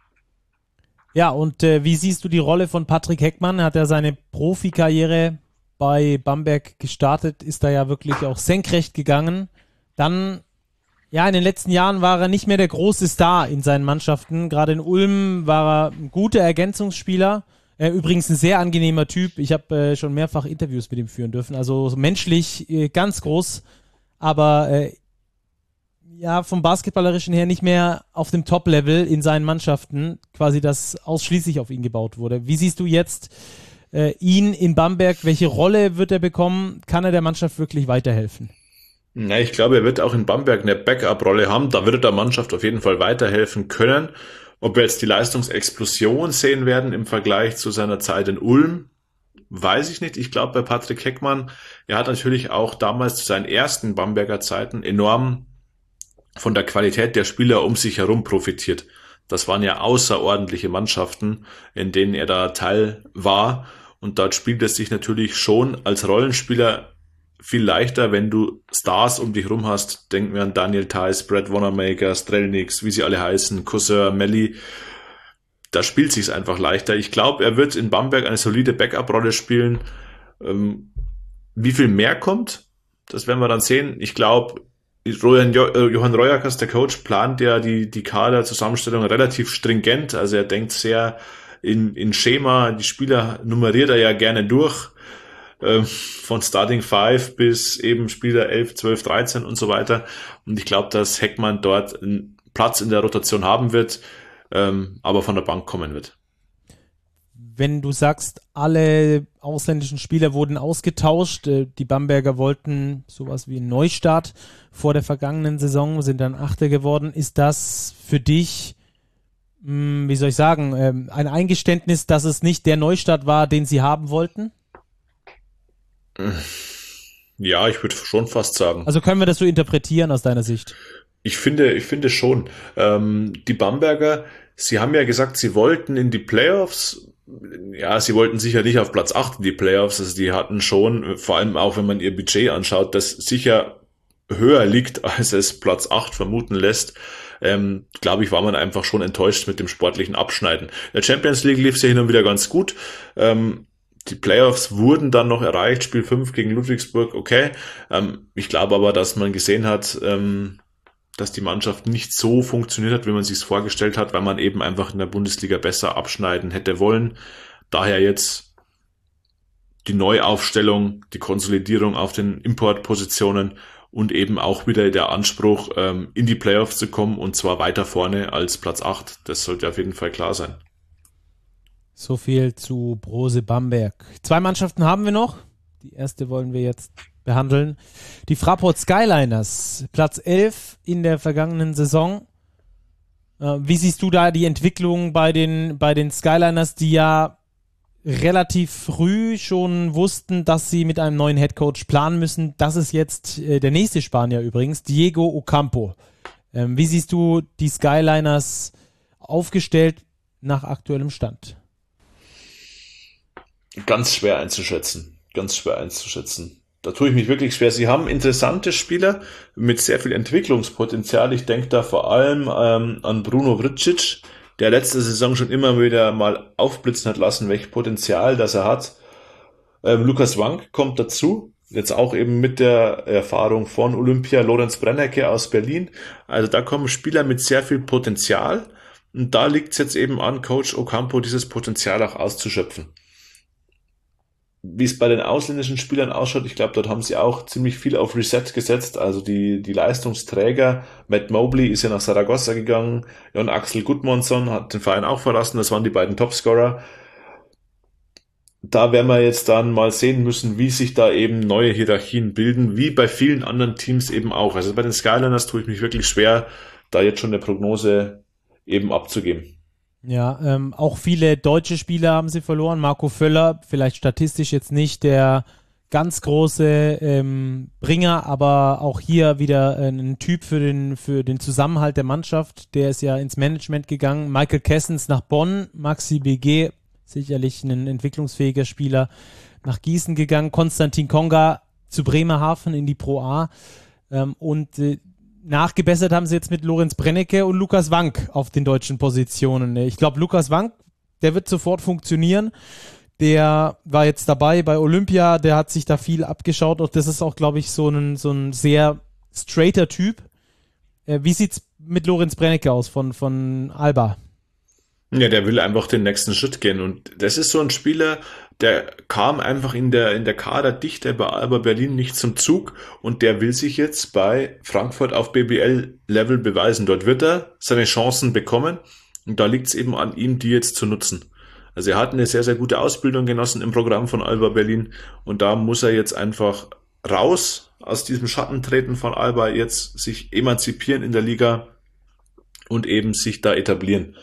Ja, und äh, wie siehst du die Rolle von Patrick Heckmann? Hat er seine Profikarriere bei Bamberg gestartet, ist da ja wirklich auch senkrecht gegangen. Dann, ja, in den letzten Jahren war er nicht mehr der große Star in seinen Mannschaften. Gerade in Ulm war er ein guter Ergänzungsspieler. Äh, übrigens ein sehr angenehmer Typ. Ich habe äh, schon mehrfach Interviews mit ihm führen dürfen. Also menschlich äh, ganz groß, aber äh, ja, vom Basketballerischen her nicht mehr auf dem Top-Level in seinen Mannschaften, quasi das ausschließlich auf ihn gebaut wurde. Wie siehst du jetzt äh, ihn in Bamberg? Welche Rolle wird er bekommen? Kann er der Mannschaft wirklich weiterhelfen? Na, ich glaube, er wird auch in Bamberg eine Backup-Rolle haben. Da wird er der Mannschaft auf jeden Fall weiterhelfen können. Ob wir jetzt die Leistungsexplosion sehen werden im Vergleich zu seiner Zeit in Ulm, weiß ich nicht. Ich glaube, bei Patrick Heckmann, er hat natürlich auch damals zu seinen ersten Bamberger Zeiten enorm von der Qualität der Spieler um sich herum profitiert. Das waren ja außerordentliche Mannschaften, in denen er da Teil war. Und dort spielt es sich natürlich schon als Rollenspieler viel leichter, wenn du Stars um dich rum hast. Denken wir an Daniel Theiss, Brad Wanamaker, Strelniks, wie sie alle heißen, Cousin, Melli. Da spielt sich's einfach leichter. Ich glaube, er wird in Bamberg eine solide Backup-Rolle spielen. Ähm, wie viel mehr kommt, das werden wir dann sehen. Ich glaube, Johann Royakas, der Coach, plant ja die, die Kaderzusammenstellung relativ stringent. Also er denkt sehr in, in Schema. Die Spieler nummeriert er ja gerne durch. Von Starting Five bis eben Spieler elf, zwölf, dreizehn und so weiter. Und ich glaube, dass Heckmann dort einen Platz in der Rotation haben wird, aber von der Bank kommen wird. Wenn du sagst, alle ausländischen Spieler wurden ausgetauscht, die Bamberger wollten sowas wie einen Neustart vor der vergangenen Saison, sind dann Achter geworden. Ist das für dich, wie soll ich sagen, ein Eingeständnis, dass es nicht der Neustart war, den sie haben wollten? Ja, ich würde schon fast sagen. Also können wir das so interpretieren aus deiner Sicht? Ich finde, ich finde schon. Ähm, die Bamberger, sie haben ja gesagt, sie wollten in die Playoffs. Ja, sie wollten sicher nicht auf Platz acht in die Playoffs. Also die hatten schon, vor allem auch wenn man ihr Budget anschaut, das sicher höher liegt, als es Platz acht vermuten lässt. Ähm, glaube ich, war man einfach schon enttäuscht mit dem sportlichen Abschneiden. Der Champions League lief ja hin und wieder ganz gut. Ähm, Die Playoffs wurden dann noch erreicht, Spiel fünf gegen Ludwigsburg, okay. Ähm, ich glaube aber, dass man gesehen hat, ähm, dass die Mannschaft nicht so funktioniert hat, wie man sich es vorgestellt hat, weil man eben einfach in der Bundesliga besser abschneiden hätte wollen. Daher jetzt die Neuaufstellung, die Konsolidierung auf den Importpositionen und eben auch wieder der Anspruch, ähm, in die Playoffs zu kommen und zwar weiter vorne als Platz acht. Das sollte auf jeden Fall klar sein. So viel zu Brose Bamberg. Zwei Mannschaften haben wir noch. Die erste wollen wir jetzt behandeln. Die Fraport Skyliners, Platz elf in der vergangenen Saison. Äh, wie siehst du da die Entwicklung bei den, bei den Skyliners, die ja relativ früh schon wussten, dass sie mit einem neuen Headcoach planen müssen? Das ist jetzt äh, der nächste Spanier übrigens, Diego Ocampo. Ähm, wie siehst du die Skyliners aufgestellt nach aktuellem Stand? Ganz schwer einzuschätzen. Ganz schwer einzuschätzen. Da tue ich mich wirklich schwer. Sie haben interessante Spieler mit sehr viel Entwicklungspotenzial. Ich denke da vor allem ähm, an Bruno Vricic, der letzte Saison schon immer wieder mal aufblitzen hat lassen, welches Potenzial das er hat. Ähm, Lukas Wank kommt dazu, jetzt auch eben mit der Erfahrung von Olympia, Lorenz Brennecke aus Berlin. Also da kommen Spieler mit sehr viel Potenzial und da liegt es jetzt eben an Coach Ocampo, dieses Potenzial auch auszuschöpfen. Wie es bei den ausländischen Spielern ausschaut, ich glaube, dort haben sie auch ziemlich viel auf Reset gesetzt. Also die, die Leistungsträger, Matt Mobley ist ja nach Saragossa gegangen, Jon Axel Gudmundsson hat den Verein auch verlassen, das waren die beiden Topscorer. Da werden wir jetzt dann mal sehen müssen, wie sich da eben neue Hierarchien bilden, wie bei vielen anderen Teams eben auch. Also bei den Skyliners tue ich mich wirklich schwer, da jetzt schon eine Prognose eben abzugeben. Ja, ähm, auch viele deutsche Spieler haben sie verloren. Marco Völler, vielleicht statistisch jetzt nicht der ganz große ähm, Bringer, aber auch hier wieder äh, ein Typ für den, für den Zusammenhalt der Mannschaft. Der ist ja ins Management gegangen. Michael Kessens nach Bonn, Maxi B G, sicherlich ein entwicklungsfähiger Spieler, nach Gießen gegangen. Konstantin Konga zu Bremerhaven in die Pro A. Ähm, und äh, nachgebessert haben sie jetzt mit Lorenz Brennecke und Lukas Wank auf den deutschen Positionen. Ich glaube, Lukas Wank, der wird sofort funktionieren. Der war jetzt dabei bei Olympia, der hat sich da viel abgeschaut und das ist auch, glaube ich, so ein, so ein sehr straighter Typ. Äh, wie sieht's mit Lorenz Brennecke aus von, von Alba? Ja, der will einfach den nächsten Schritt gehen und das ist so ein Spieler, der kam einfach in der in der Kaderdichte bei Alba Berlin nicht zum Zug und der will sich jetzt bei Frankfurt auf B B L-Level beweisen. Dort wird er seine Chancen bekommen und da liegt es eben an ihm, die jetzt zu nutzen. Also er hat eine sehr, sehr gute Ausbildung genossen im Programm von Alba Berlin und da muss er jetzt einfach raus aus diesem Schattentreten von Alba, jetzt sich emanzipieren in der Liga und eben sich da etablieren.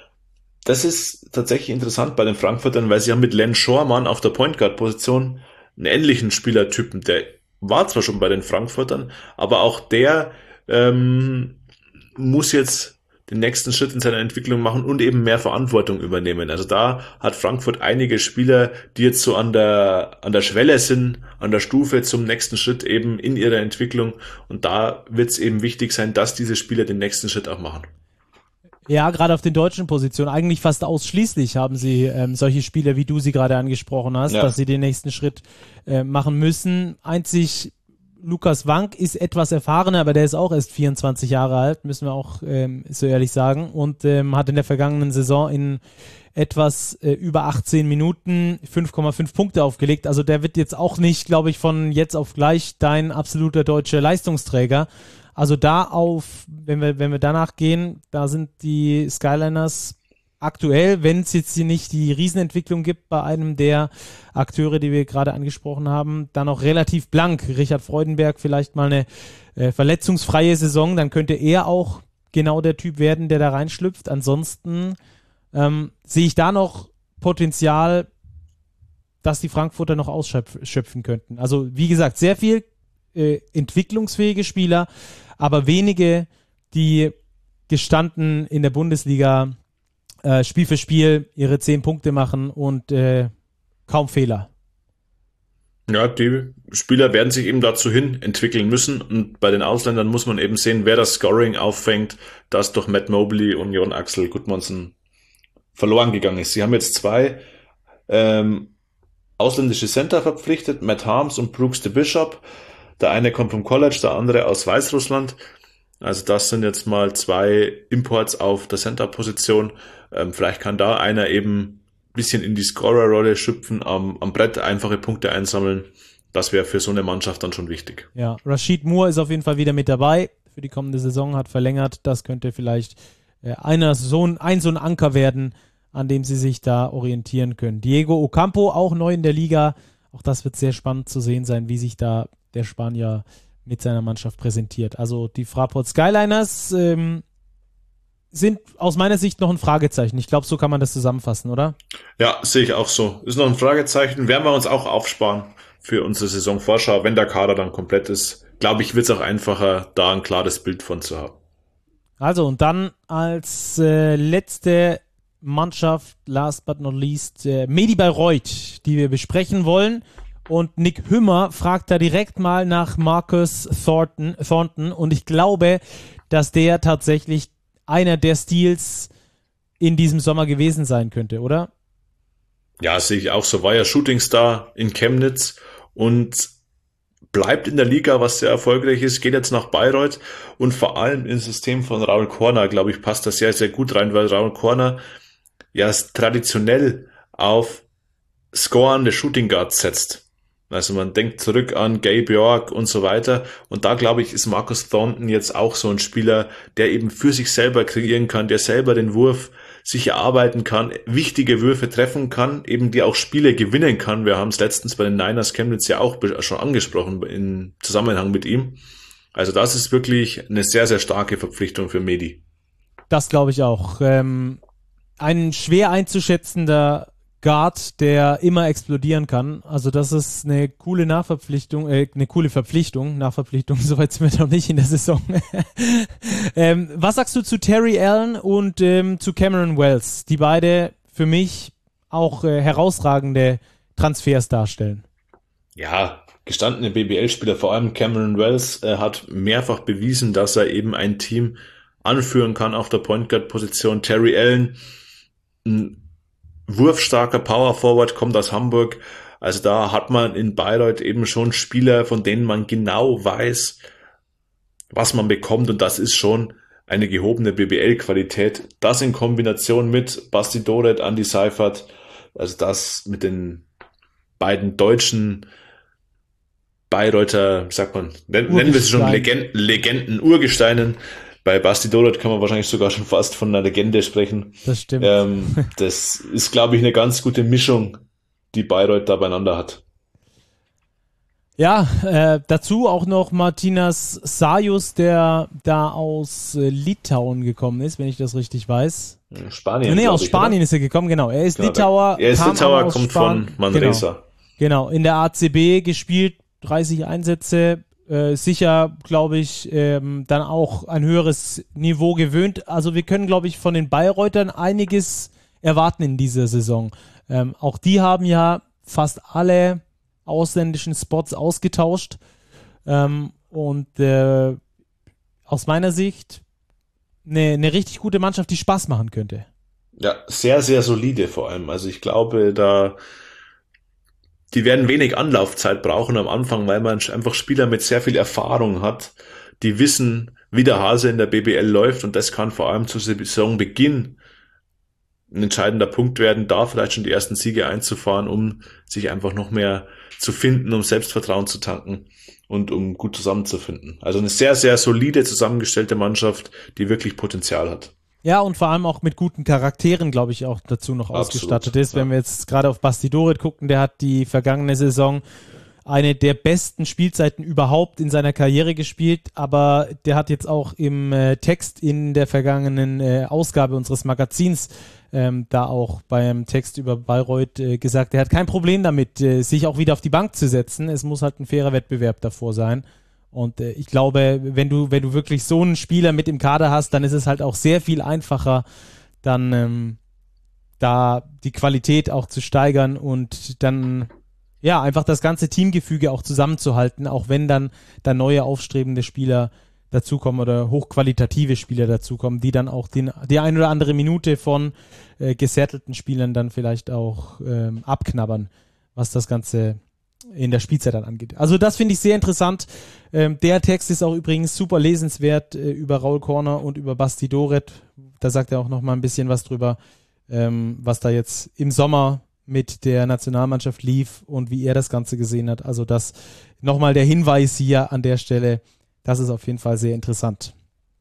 Das ist tatsächlich interessant bei den Frankfurtern, weil sie haben mit Len Schormann auf der Point Guard Position einen ähnlichen Spielertypen. Der war zwar schon bei den Frankfurtern, aber auch der ähm, muss jetzt den nächsten Schritt in seiner Entwicklung machen und eben mehr Verantwortung übernehmen. Also da hat Frankfurt einige Spieler, die jetzt so an der an der Schwelle sind, an der Stufe zum nächsten Schritt eben in ihrer Entwicklung. Und da wird es eben wichtig sein, dass diese Spieler den nächsten Schritt auch machen. Ja, gerade auf den deutschen Positionen, eigentlich fast ausschließlich haben sie ähm, solche Spieler, wie du sie gerade angesprochen hast, ja, dass sie den nächsten Schritt äh, machen müssen. Einzig Lukas Wank ist etwas erfahrener, aber der ist auch erst vierundzwanzig Jahre alt, müssen wir auch ähm, so ehrlich sagen, und ähm, hat in der vergangenen Saison in etwas äh, über achtzehn Minuten fünf Komma fünf Punkte aufgelegt. Also der wird jetzt auch nicht, glaube ich, von jetzt auf gleich dein absoluter deutscher Leistungsträger. Also da auf, wenn wir, wenn wir danach gehen, da sind die Skyliners aktuell, wenn es jetzt hier nicht die Riesenentwicklung gibt bei einem der Akteure, die wir gerade angesprochen haben, dann noch relativ blank. Richard Freudenberg vielleicht mal eine äh, verletzungsfreie Saison, dann könnte er auch genau der Typ werden, der da reinschlüpft. Ansonsten ähm, sehe ich da noch Potenzial, dass die Frankfurter noch ausschöpfen könnten. Also wie gesagt, sehr viel äh, entwicklungsfähige Spieler, aber wenige, die gestanden in der Bundesliga äh, Spiel für Spiel ihre zehn Punkte machen und äh, kaum Fehler. Ja, die Spieler werden sich eben dazu hin entwickeln müssen und bei den Ausländern muss man eben sehen, wer das Scoring auffängt, das durch Matt Mobley und Jon Axel Gudmundsson verloren gegangen ist. Sie haben jetzt zwei ähm, ausländische Center verpflichtet, Matt Harms und Brooks de Bishop. Der eine kommt vom College, der andere aus Weißrussland. Also das sind jetzt mal zwei Imports auf der Center-Position. Ähm, vielleicht kann da einer eben ein bisschen in die Scorer-Rolle schüpfen, am, am Brett einfache Punkte einsammeln. Das wäre für so eine Mannschaft dann schon wichtig. Ja, Rashid Moore ist auf jeden Fall wieder mit dabei. Für die kommende Saison hat verlängert. Das könnte vielleicht äh, einer so ein, ein so ein Anker werden, an dem sie sich da orientieren können. Diego Ocampo, auch neu in der Liga. Auch das wird sehr spannend zu sehen sein, wie sich da der Spanier mit seiner Mannschaft präsentiert. Also die Fraport Skyliners ähm, sind aus meiner Sicht noch ein Fragezeichen. Ich glaube, so kann man das zusammenfassen, oder? Ja, sehe ich auch so. Ist noch ein Fragezeichen. Werden wir uns auch aufsparen für unsere Saisonvorschau. Wenn der Kader dann komplett ist, glaube ich, wird es auch einfacher, da ein klares Bild von zu haben. Also, und dann als äh, letzte Mannschaft, last but not least, äh, Medi Bayreuth, die wir besprechen wollen. Und Nick Hümmer fragt da direkt mal nach Marcus Thornton, Thornton. Und ich glaube, dass der tatsächlich einer der Steals in diesem Sommer gewesen sein könnte, oder? Ja, sehe ich auch so. War ja Shootingstar in Chemnitz und bleibt in der Liga, was sehr erfolgreich ist, geht jetzt nach Bayreuth und vor allem ins System von Raul Korner, glaube ich, passt das sehr, sehr gut rein, weil Raul Korner ja traditionell auf scorende Shooting Guards setzt. Also man denkt zurück an Gabe York und so weiter. Und da, glaube ich, ist Marcus Thornton jetzt auch so ein Spieler, der eben für sich selber kreieren kann, der selber den Wurf sich erarbeiten kann, wichtige Würfe treffen kann, eben die auch Spiele gewinnen kann. Wir haben es letztens bei den Niners Chemnitz ja auch schon angesprochen im Zusammenhang mit ihm. Also das ist wirklich eine sehr, sehr starke Verpflichtung für Medi. Das glaube ich auch. Ähm, ein schwer einzuschätzender Guard, der immer explodieren kann. Also das ist eine coole Nachverpflichtung, äh, eine coole Verpflichtung, Nachverpflichtung, soweit sind wir noch nicht in der Saison. ähm, was sagst du zu Terry Allen und ähm, zu Cameron Wells, die beide für mich auch äh, herausragende Transfers darstellen? Ja, gestandene B B L-Spieler, vor allem Cameron Wells, äh, hat mehrfach bewiesen, dass er eben ein Team anführen kann auf der Point Guard-Position. Terry Allen, ein wurfstarker Power Forward, kommt aus Hamburg. Also da hat man in Bayreuth eben schon Spieler, von denen man genau weiß, was man bekommt. Und das ist schon eine gehobene B B L-Qualität. Das in Kombination mit Basti Doret, Andy Seifert, also das mit den beiden deutschen Bayreuther, wie sagt man, nennen wir es schon Legenden, Legenden, Urgesteinen. Bei Basti Doret kann man wahrscheinlich sogar schon fast von einer Legende sprechen. Das stimmt. Ähm, das ist, glaube ich, eine ganz gute Mischung, die Bayreuth da beieinander hat. Ja, äh, dazu auch noch Martinas Sajus, der da aus äh, Litauen gekommen ist, wenn ich das richtig weiß. Spanien. Nee, aus ich, Spanien oder? ist er gekommen, genau. Er ist genau, Litauer. Er ist Litauer, kommt Span- von Manresa. Genau, genau, in der A C B gespielt, dreißig Einsätze, äh, sicher, glaube ich, ähm, dann auch ein höheres Niveau gewöhnt. Also wir können, glaube ich, von den Bayreutern einiges erwarten in dieser Saison. Ähm, auch die haben ja fast alle ausländischen Spots ausgetauscht. Ähm, und äh, aus meiner Sicht eine, eine richtig gute Mannschaft, die Spaß machen könnte. Ja, sehr, sehr solide vor allem. Also ich glaube, da die werden wenig Anlaufzeit brauchen am Anfang, weil man einfach Spieler mit sehr viel Erfahrung hat, die wissen, wie der Hase in der B B L läuft, und das kann vor allem zu Saisonbeginn ein entscheidender Punkt werden, da vielleicht schon die ersten Siege einzufahren, um sich einfach noch mehr zu finden, um Selbstvertrauen zu tanken und um gut zusammenzufinden. Also eine sehr, sehr solide zusammengestellte Mannschaft, die wirklich Potenzial hat. Ja, und vor allem auch mit guten Charakteren, glaube ich, auch dazu noch Absolut, ausgestattet ist. Wenn ja. wir jetzt gerade auf Basti Doret gucken, der hat die vergangene Saison eine der besten Spielzeiten überhaupt in seiner Karriere gespielt, aber der hat jetzt auch im äh, Text in der vergangenen äh, Ausgabe unseres Magazins ähm, da auch beim Text über Bayreuth äh, gesagt, er hat kein Problem damit, äh, sich auch wieder auf die Bank zu setzen. Es muss halt ein fairer Wettbewerb davor sein. Und äh, ich glaube, wenn du, wenn du wirklich so einen Spieler mit im Kader hast, dann ist es halt auch sehr viel einfacher, dann ähm, da die Qualität auch zu steigern und dann ja einfach das ganze Teamgefüge auch zusammenzuhalten, auch wenn dann da neue aufstrebende Spieler dazukommen oder hochqualitative Spieler dazukommen, die dann auch den, die ein oder andere Minute von äh, gesettelten Spielern dann vielleicht auch ähm, abknabbern, was das Ganze in der Spielzeit dann angeht. Also das finde ich sehr interessant. Ähm, der Text ist auch übrigens super lesenswert äh, über Raul Korner und über Basti Doret. Da sagt er auch noch mal ein bisschen was drüber, ähm, was da jetzt im Sommer mit der Nationalmannschaft lief und wie er das Ganze gesehen hat. Also das nochmal der Hinweis hier an der Stelle. Das ist auf jeden Fall sehr interessant.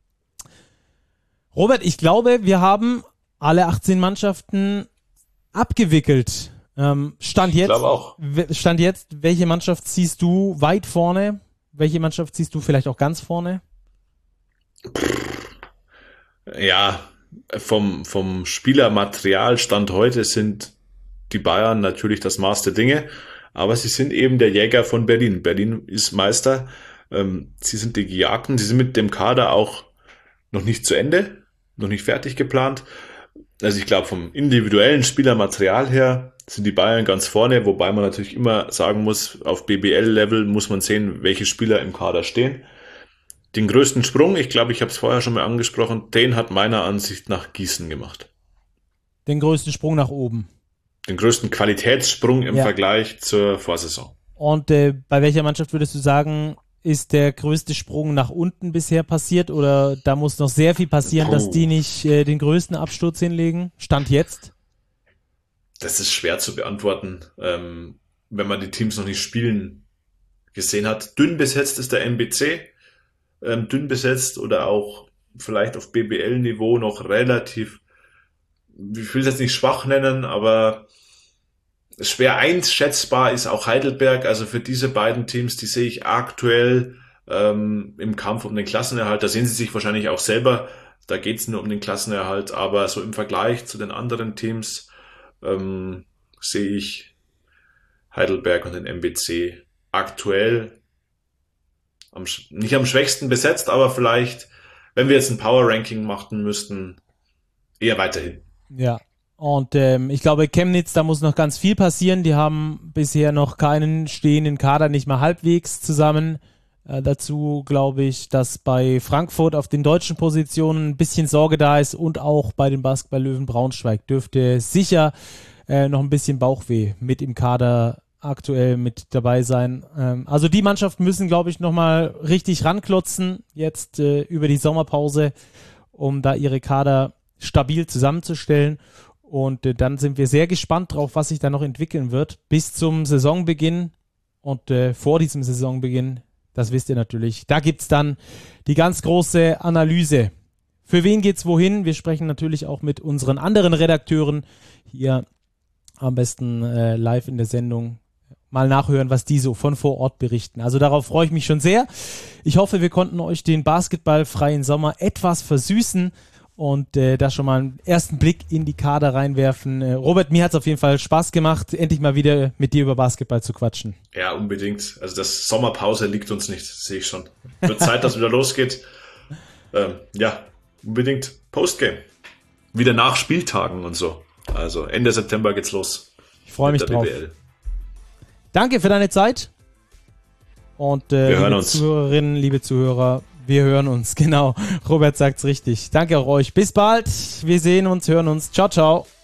Robert, ich glaube, wir haben alle achtzehn Mannschaften abgewickelt. Ähm, Stand jetzt, ich glaube auch. Stand jetzt, welche Mannschaft siehst du weit vorne? Welche Mannschaft siehst du vielleicht auch ganz vorne? Ja, vom, vom Spielermaterialstand heute sind die Bayern natürlich das Maß der Dinge, aber sie sind eben der Jäger von Berlin. Berlin ist Meister, ähm, sie sind die Gejagten, sie sind mit dem Kader auch noch nicht zu Ende, noch nicht fertig geplant. Also ich glaube, vom individuellen Spielermaterial her sind die Bayern ganz vorne, wobei man natürlich immer sagen muss, auf B B L-Level muss man sehen, welche Spieler im Kader stehen. Den größten Sprung, ich glaube, ich habe es vorher schon mal angesprochen, den hat meiner Ansicht nach Gießen gemacht. Den größten Sprung nach oben. Den größten Qualitätssprung im ja. Vergleich zur Vorsaison. Und äh, bei welcher Mannschaft würdest du sagen, ist der größte Sprung nach unten bisher passiert? Oder da muss noch sehr viel passieren, oh. dass die nicht äh, den größten Absturz hinlegen? Stand jetzt? Das ist schwer zu beantworten, ähm, wenn man die Teams noch nicht spielen gesehen hat. Dünn besetzt ist der M B C. Ähm, dünn besetzt oder auch vielleicht auf B B L-Niveau noch relativ, ich will es jetzt nicht schwach nennen, aber schwer einschätzbar ist auch Heidelberg. Also für diese beiden Teams, die sehe ich aktuell ähm, im Kampf um den Klassenerhalt. Da sehen sie sich wahrscheinlich auch selber, da geht es nur um den Klassenerhalt, aber so im Vergleich zu den anderen Teams ähm, sehe ich Heidelberg und den M B C aktuell Am, nicht am schwächsten besetzt, aber vielleicht, wenn wir jetzt ein Power-Ranking machen müssten, eher weiterhin. Ja, und ähm, ich glaube, Chemnitz, da muss noch ganz viel passieren. Die haben bisher noch keinen stehenden Kader, nicht mal halbwegs zusammen. Äh, dazu glaube ich, dass bei Frankfurt auf den deutschen Positionen ein bisschen Sorge da ist und auch bei den Basketball-Löwen Braunschweig dürfte sicher äh, noch ein bisschen Bauchweh mit im Kader aktuell mit dabei sein. Ähm, also die Mannschaften müssen, glaube ich, nochmal richtig ranklotzen, jetzt äh, über die Sommerpause, um da ihre Kader stabil zusammenzustellen. Und äh, dann sind wir sehr gespannt drauf, was sich da noch entwickeln wird bis zum Saisonbeginn. Und äh, vor diesem Saisonbeginn, das wisst ihr natürlich, da gibt's dann die ganz große Analyse. Für wen geht's wohin? Wir sprechen natürlich auch mit unseren anderen Redakteuren hier am besten äh, live in der Sendung. Mal nachhören, was die so von vor Ort berichten. Also darauf freue ich mich schon sehr. Ich hoffe, wir konnten euch den basketballfreien Sommer etwas versüßen und äh, da schon mal einen ersten Blick in die Kader reinwerfen. Äh, Robert, mir hat es auf jeden Fall Spaß gemacht, endlich mal wieder mit dir über Basketball zu quatschen. Ja, unbedingt. Also das Sommerpause liegt uns nicht, sehe ich schon. Wird Zeit, dass es wieder losgeht. Ähm, ja, unbedingt Postgame. Wieder nach Spieltagen und so. Also Ende September geht's los. Ich freue mich drauf. B B L. Danke für deine Zeit und äh, wir hören liebe uns. Zuhörerinnen, liebe Zuhörer, wir hören uns, genau. Robert sagt's richtig. Danke auch euch. Bis bald. Wir sehen uns, hören uns. Ciao, ciao.